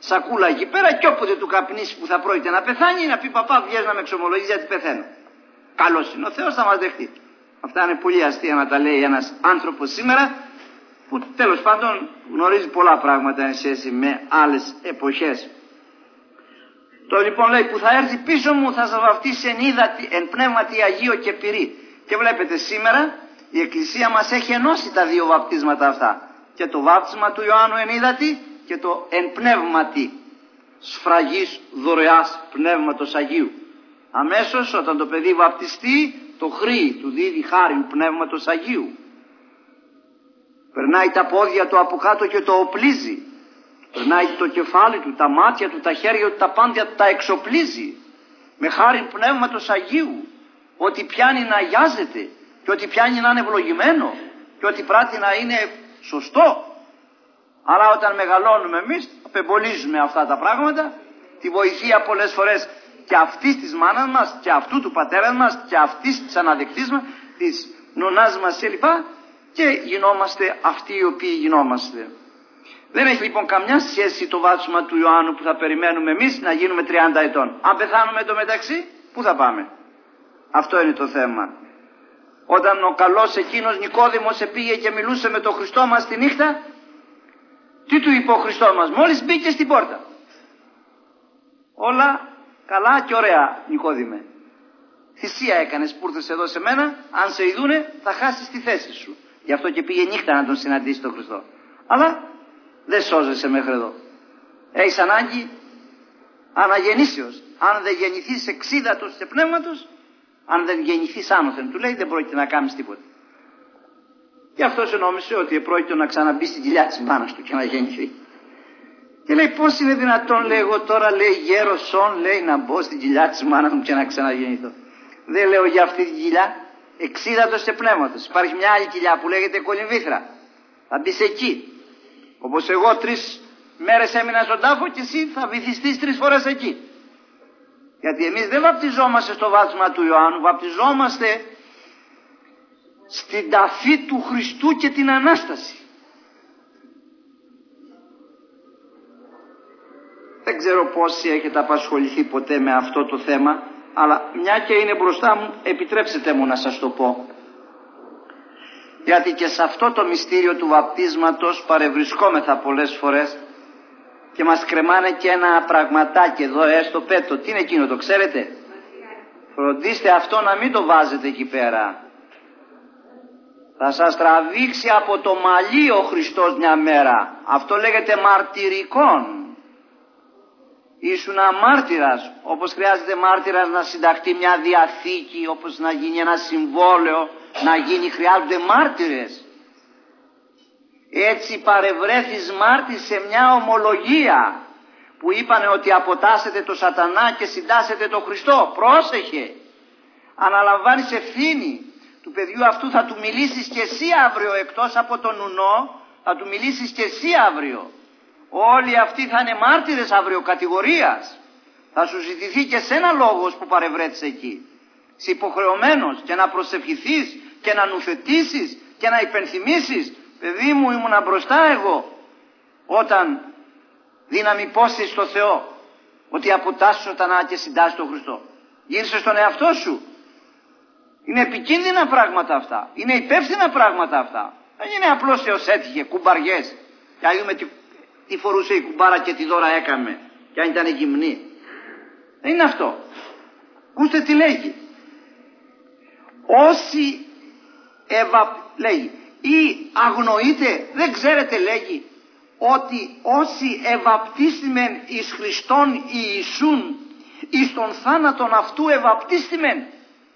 σακούλα εκεί πέρα και όποτε του καπνίσει που θα πρόκειται να πεθάνει να πει παπά βγες να με εξομολογείς γιατί πεθαίνω. Καλός είναι ο Θεός, θα μας δεχτεί. Αυτά είναι πολύ αστεία να τα λέει ένας άνθρωπος σήμερα που τέλος πάντων γνωρίζει πολλά πράγματα εν σχέση με άλλες εποχές. Το λοιπόν λέει που θα έρθει πίσω μου θα σας βαφτίσει εν, ύδατη, εν πνεύματι Αγίο και πυρί. Και βλέπετε σήμερα η Εκκλησία μας έχει ενώσει τα δύο βαπτίσματα αυτά. Και το βάπτισμα του Ιωάννου εν ύδατη και το εν πνεύματι σφραγής δωρεάς πνεύματος Αγίου. Αμέσως όταν το παιδί βαπτιστεί το χρήει, του δίδει χάριν πνεύματος Αγίου. Περνάει τα πόδια του από κάτω και το οπλίζει. Περνάει το κεφάλι του, τα μάτια του, τα χέρια του, τα πόδια του τα εξοπλίζει. Με χάριν πνεύματος Αγίου. Ότι πιάνει να αγιάζεται και ότι πιάνει να είναι ευλογημένο και ότι πράττει να είναι σωστό. Αλλά όταν μεγαλώνουμε εμείς απεμπολίζουμε αυτά τα πράγματα, τη βοηθεία πολλές φορές και αυτής της μάνας μας και αυτού του πατέρα μας και αυτής της αναδεκτής μας, της νονάς μας κλπ. Και γινόμαστε αυτοί οι οποίοι γινόμαστε. Δεν έχει λοιπόν καμιά σχέση το βάπτισμα του Ιωάννου που θα περιμένουμε εμείς να γίνουμε τριάντα ετών. Αν πεθάνουμε το μεταξύ, πού θα πάμε? Αυτό είναι το θέμα. Όταν ο καλός εκείνος Νικόδημος επήγε και μιλούσε με τον Χριστό μας τη νύχτα, τι του είπε ο Χριστός μας μόλις μπήκε στην πόρτα? Όλα καλά και ωραία, Νικόδημε. Θυσία έκανες που ήρθες εδώ σε μένα, αν σε ειδούνε θα χάσεις τη θέση σου. Γι' αυτό και πήγε νύχτα να τον συναντήσει τον Χριστό. Αλλά δεν σώζεσαι μέχρι εδώ. Έχεις ανάγκη αναγεννήσεως. Αν δεν γεννηθείς εξίδατος σε πνεύματος, αν δεν γεννηθείς άνωθεν, του λέει, δεν πρόκειται να κάνεις τίποτα. Γι' αυτό σε νόμισε ότι πρόκειται να ξαναμπεί στην κοιλιά της μάνας του και να γεννηθεί. Και λέει, πώς είναι δυνατόν, λέει, εγώ τώρα, λέει, γέρος σον, λέει, να μπω στην κοιλιά της μάνας μου και να ξαναγεννηθώ? Δεν λέω για αυτή την κοιλιά. Εξίδατος σε πνεύματος. Υπάρχει μια άλλη κοιλιά που λέγεται κολυμβήθρα. Θα μπεις εκεί. Όπως εγώ τρεις μέρες έμεινα στον τάφο και εσύ θα βυθιστείς τρεις φορές εκεί. Γιατί εμείς δεν βαπτιζόμαστε στο βάπτισμα του Ιωάννου, βαπτιζόμαστε στην ταφή του Χριστού και την Ανάσταση. Δεν ξέρω πόσοι έχετε απασχοληθεί ποτέ με αυτό το θέμα, αλλά μια και είναι μπροστά μου, επιτρέψτε μου να σας το πω. Γιατί και σε αυτό το μυστήριο του βαπτίσματος παρευρισκόμεθα πολλές φορές και μας κρεμάνε και ένα πραγματάκι εδώ έστω πέτο. Τι είναι εκείνο, το ξέρετε? Φροντίστε αυτό να μην το βάζετε εκεί πέρα. Θα σας τραβήξει από το μαλλί ο Χριστός μια μέρα. Αυτό λέγεται μαρτυρικόν. Ήσουν μάρτυρας, όπως χρειάζεται μάρτυρας να συνταχτεί μια διαθήκη, όπως να γίνει ένα συμβόλαιο, να γίνει, χρειάζονται μάρτυρες. Έτσι παρευρέθης μάρτυρ σε μια ομολογία που είπανε ότι αποτάσσεται το σατανά και συντάσσεται το Χριστό. Πρόσεχε, αναλαμβάνεις ευθύνη. Του παιδιού αυτού θα του μιλήσεις και εσύ αύριο, εκτός από τον ουνό, θα του μιλήσεις και εσύ αύριο. Όλοι αυτοί θα είναι μάρτυρες αύριο κατηγορίας. Θα σου ζητηθεί και σένα λόγος που παρευρέθεις εκεί. Είσαι υποχρεωμένος και να προσευχηθείς και να νουθετήσεις και να υπενθυμίσεις, παιδί μου, ήμουνα μπροστά εγώ όταν δύναμη πόστης στο Θεό ότι αποτάσσεις σατανά και συντάσσεις τον Χριστό. Γύρισε στον εαυτό σου. Είναι επικίνδυνα πράγματα αυτά. Είναι υπεύθυνα πράγματα αυτά. Δεν είναι απλώς Θεός έτυχε κουμπαριές. Και να δούμε τι, τι φορούσε η κουμπάρα και τι δώρα έκαμε. Και αν ήταν γυμνή. Δεν είναι αυτό. Ακούστε τι λέγει. Όσοι ευα... λέγει ή αγνοείτε, δεν ξέρετε, λέγει, ότι όσοι ευαπτίστημεν εις Χριστόν Ιησούν, εις τον θάνατον αυτού ευαπτίστημεν,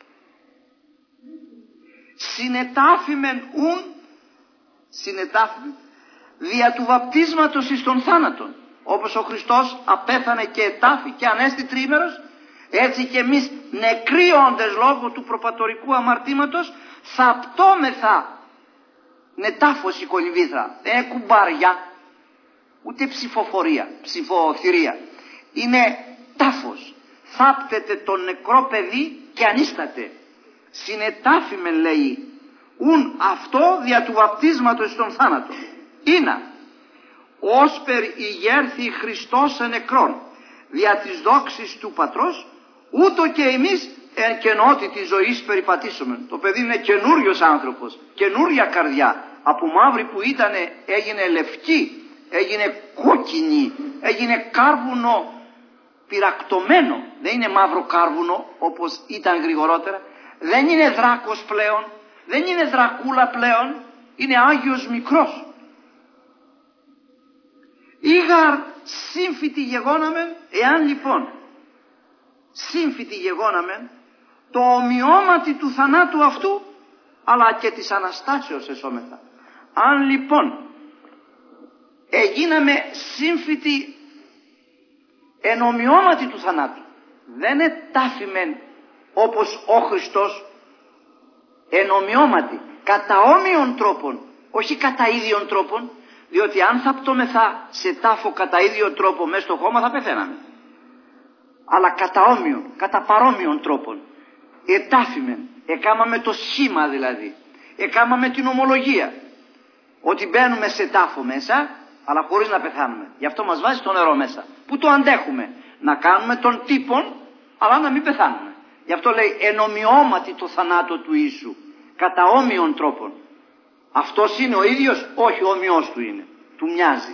συνετάφημεν ουν, συνετάφημεν, δια του βαπτίσματος εις τον θάνατον. Όπως ο Χριστός απέθανε και ετάφη και ανέστη τρίμερος, έτσι και εμείς νεκροί όντες λόγω του προπατορικού αμαρτήματος θα πτώμεθα. Νετάφωση κολυμβήθρα, δεν είναι κουμπάρια, ούτε ψηφοφορία, ψηφοθυρία. Είναι τάφος. Θάπτεται το νεκρό παιδί και ανίσταται. Συνετάφημεν, λέει, ουν αυτό δια του βαπτίσματος στον θάνατο. Είναι όσπερ ηγέρθη Χριστός εν νεκρών, δια της δόξης του Πατρός, ούτω και εμείς εν κενότητα της ζωής περιπατήσουμε. Το παιδί είναι καινούριος άνθρωπος, καινούρια καρδιά. Από μαύρη που ήταν έγινε λευκή, έγινε κόκκινη, έγινε κάρβουνο πυρακτωμένο. Δεν είναι μαύρο κάρβουνο όπως ήταν γρηγορότερα. Δεν είναι δράκος πλέον, δεν είναι δρακούλα πλέον, είναι Άγιος μικρός. Ήγαρ σύμφυτη γεγόναμεν, εάν λοιπόν σύμφυτη γεγόναμεν το ομοιώματι του θανάτου αυτού, αλλά και της Αναστάσεως εσώμεθα. Αν λοιπόν έγιναμε σύμφυτοι εν ομοιώματι του θανάτου, δεν ετάφημεν όπως ο Χριστός εν ομοιώματι, κατά όμοιων τρόπων, όχι κατά ίδιων τρόπων, διότι αν θα πτωμεθά σε τάφο κατά ίδιο τρόπο μέσα στο χώμα θα πεθαίναμε. Αλλά κατά όμοιων, κατά παρόμοιων τρόπων ετάφημεν, εκάμαμε το σχήμα δηλαδή, εκάμαμε την ομολογία ότι μπαίνουμε σε τάφο μέσα αλλά χωρίς να πεθάνουμε. Γι' αυτό μας βάζει το νερό μέσα, που το αντέχουμε να κάνουμε τον τύπον αλλά να μην πεθάνουμε. Γι' αυτό λέει εν ομοιώματι το θανάτο του Ιησού, κατά όμοιων τρόπων. Αυτός είναι ο ίδιος, όχι ο ομοιός του είναι, του μοιάζει.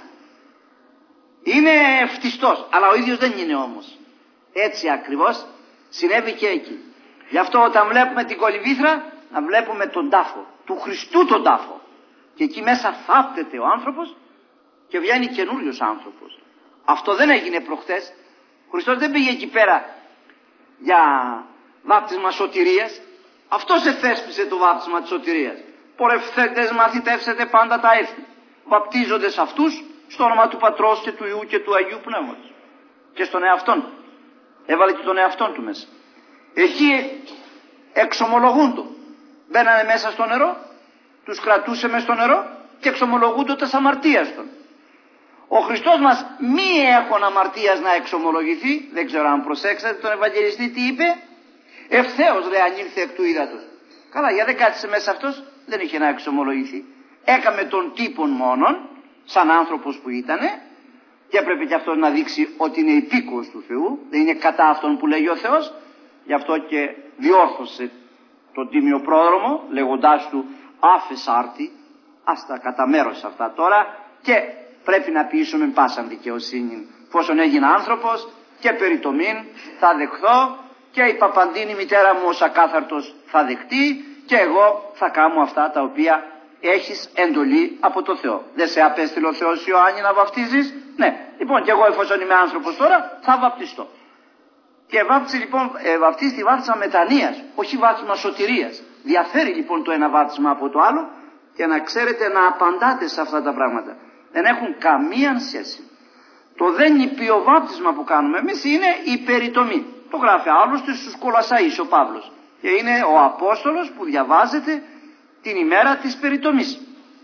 Είναι φτιστός, αλλά ο ίδιος δεν είναι όμως. Έτσι ακριβώς συνέβη και εκεί. Γι' αυτό όταν βλέπουμε την κολυμβήθρα, να βλέπουμε τον τάφο, του Χριστού τον τάφο. Και εκεί μέσα θάπτεται ο άνθρωπος και βγαίνει καινούριος άνθρωπος. Αυτό δεν έγινε προχτές. Ο Χριστός δεν πήγε εκεί πέρα για βάπτισμα σωτηρίας. Αυτός εθέσπισε το βάπτισμα της σωτηρίας. Πορευθέντες μαθητεύσετε πάντα τα έθνη. Βαπτίζονται σε αυτούς στο όνομα του Πατρός και του Υιού και του Αγίου Πνεύματος. Και στον εαυτόν. Έβαλε και τον εαυτόν του μέσα. Εκεί εξομολογούν το. Μπαίνανε μέσα στο νερό, τους κρατούσε μέσα στο νερό και εξομολογούνται τας αμαρτίας των. Ο Χριστός μας μη έχων αμαρτίας να εξομολογηθεί. Δεν ξέρω αν προσέξατε τον Ευαγγελιστή τι είπε. Ευθέως λέει αν ήρθε εκ του ύδατος. Καλά, για δεν κάθισε μέσα αυτός, δεν είχε να εξομολογηθεί. Έκαμε τον τύπον μόνον, σαν άνθρωπος που ήτανε, και έπρεπε και αυτός να δείξει ότι είναι υπήκοος του Θεού, δεν είναι κατά αυτόν που λέγει ο Θεός. Γι' αυτό και διόρθωσε τον τίμιο πρόδρομο, λέγοντάς του άφες άρτη, άστα κατά μέρος αυτά τώρα, και πρέπει να ποιήσουμε πάσαν δικαιοσύνη. Φόσον έγινε άνθρωπος και περί το μην θα δεχθώ, και η Παπαντίνη μητέρα μου ως ακάθαρτος θα δεχτεί, και εγώ θα κάνω αυτά τα οποία έχεις εντολή από το Θεό. Δεν σε απέστειλε ο Θεός Ιωάννη να βαπτίζεις? Ναι. Λοιπόν, και εγώ εφόσον είμαι άνθρωπος τώρα θα βαπτιστώ. Και βάπτισε λοιπόν, ε, βαπτίστη βάπτισμα μετανοίας, όχι βάπτισμα σωτηρίας. Διαφέρει λοιπόν το ένα βάπτισμα από το άλλο, και να ξέρετε να απαντάτε σε αυτά τα πράγματα. Δεν έχουν καμία σχέση. Το δεν νηπίο βάπτισμα που κάνουμε εμείς είναι η περιτομή. Το γράφει άλλωστε στους Κολασσαείς ο Παύλος. Και είναι ο Απόστολος που διαβάζεται την ημέρα της περιτομής.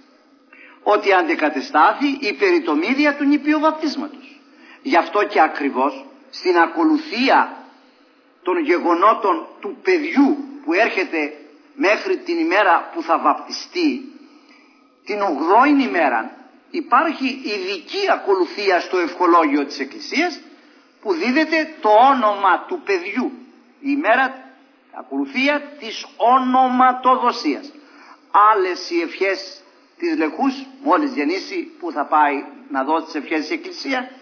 Ότι αντεκατεστάθη η περιτομή δια του νηπίου βαπτίσματος. Γι' αυτό και ακριβώς στην ακολουθία των γεγονότων του παιδιού που έρχεται μέχρι την ημέρα που θα βαπτιστεί, την ογδόη ημέρα υπάρχει ειδική ακολουθία στο ευχολόγιο της Εκκλησίας που δίδεται το όνομα του παιδιού. Η ημέρα ακολουθία της ονοματοδοσίας. Άλλες οι ευχές της λεχούς, μόλις γεννήσει που θα πάει να δώσει τις ευχές η Εκκλησία.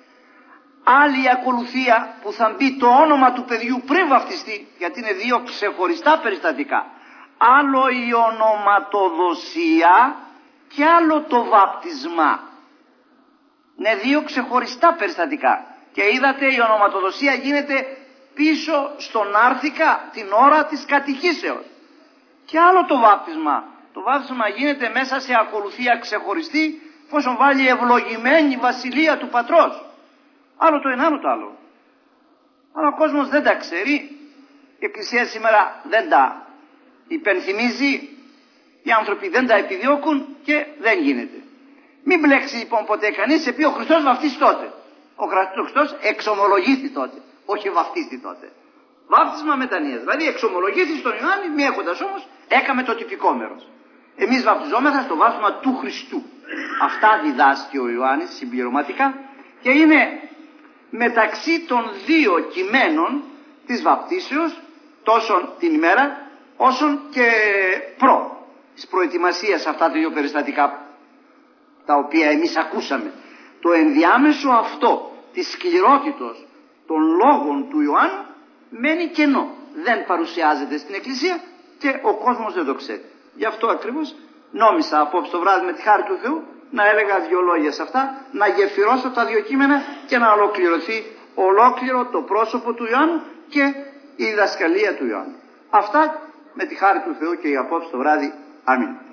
Άλλη ακολουθία που θα μπει το όνομα του παιδιού πριν βαπτιστεί, γιατί είναι δύο ξεχωριστά περιστατικά. Άλλο η ονοματοδοσία και άλλο το βάπτισμα. Είναι δύο ξεχωριστά περιστατικά. Και είδατε η ονοματοδοσία γίνεται πίσω στον άρθικα την ώρα της κατηχήσεως. Και άλλο το βάπτισμα. Το βάπτισμα γίνεται μέσα σε ακολουθία ξεχωριστή, εφόσον βάλει ευλογημένη βασιλεία του Πατρός. Άλλο το ένα, άλλο το άλλο. Αλλά ο κόσμος δεν τα ξέρει. Η Εκκλησία σήμερα δεν τα υπενθυμίζει. Οι άνθρωποι δεν τα επιδιώκουν και δεν γίνεται. Μην μπλέξει λοιπόν ποτέ κανείς σε πει ο Χριστός βαφτίσει τότε. Ο Χριστός εξομολογήθη τότε, όχι βαφτίστη τότε. Βάφτισμα μετανοίας. Δηλαδή εξομολογήθη στον Ιωάννη, μη έχοντας όμως έκαμε το τυπικό μέρος. Εμείς βαπτιζόμεθα στο βάφτισμα του Χριστού. Αυτά διδάσκει ο Ιωάννης συμπληρωματικά και είναι μεταξύ των δύο κειμένων της βαπτίσεως, τόσο την ημέρα όσον και προ της προετοιμασίας αυτά τα δύο περιστατικά τα οποία εμείς ακούσαμε. Το ενδιάμεσο αυτό της σκληρότητος των λόγων του Ιωάννου μένει κενό, δεν παρουσιάζεται στην Εκκλησία και ο κόσμος δεν το ξέρει. Γι' αυτό ακριβώς νόμισα απόψε το βράδυ με τη χάρη του Θεού να έλεγα δύο λόγια σε αυτά, να γεφυρώσω τα δύο κείμενα και να ολοκληρωθεί ολόκληρο το πρόσωπο του Ιωάννου και η διδασκαλία του Ιωάννου. Αυτά με τη χάρη του Θεού και η απόψε το βράδυ. Αμήν.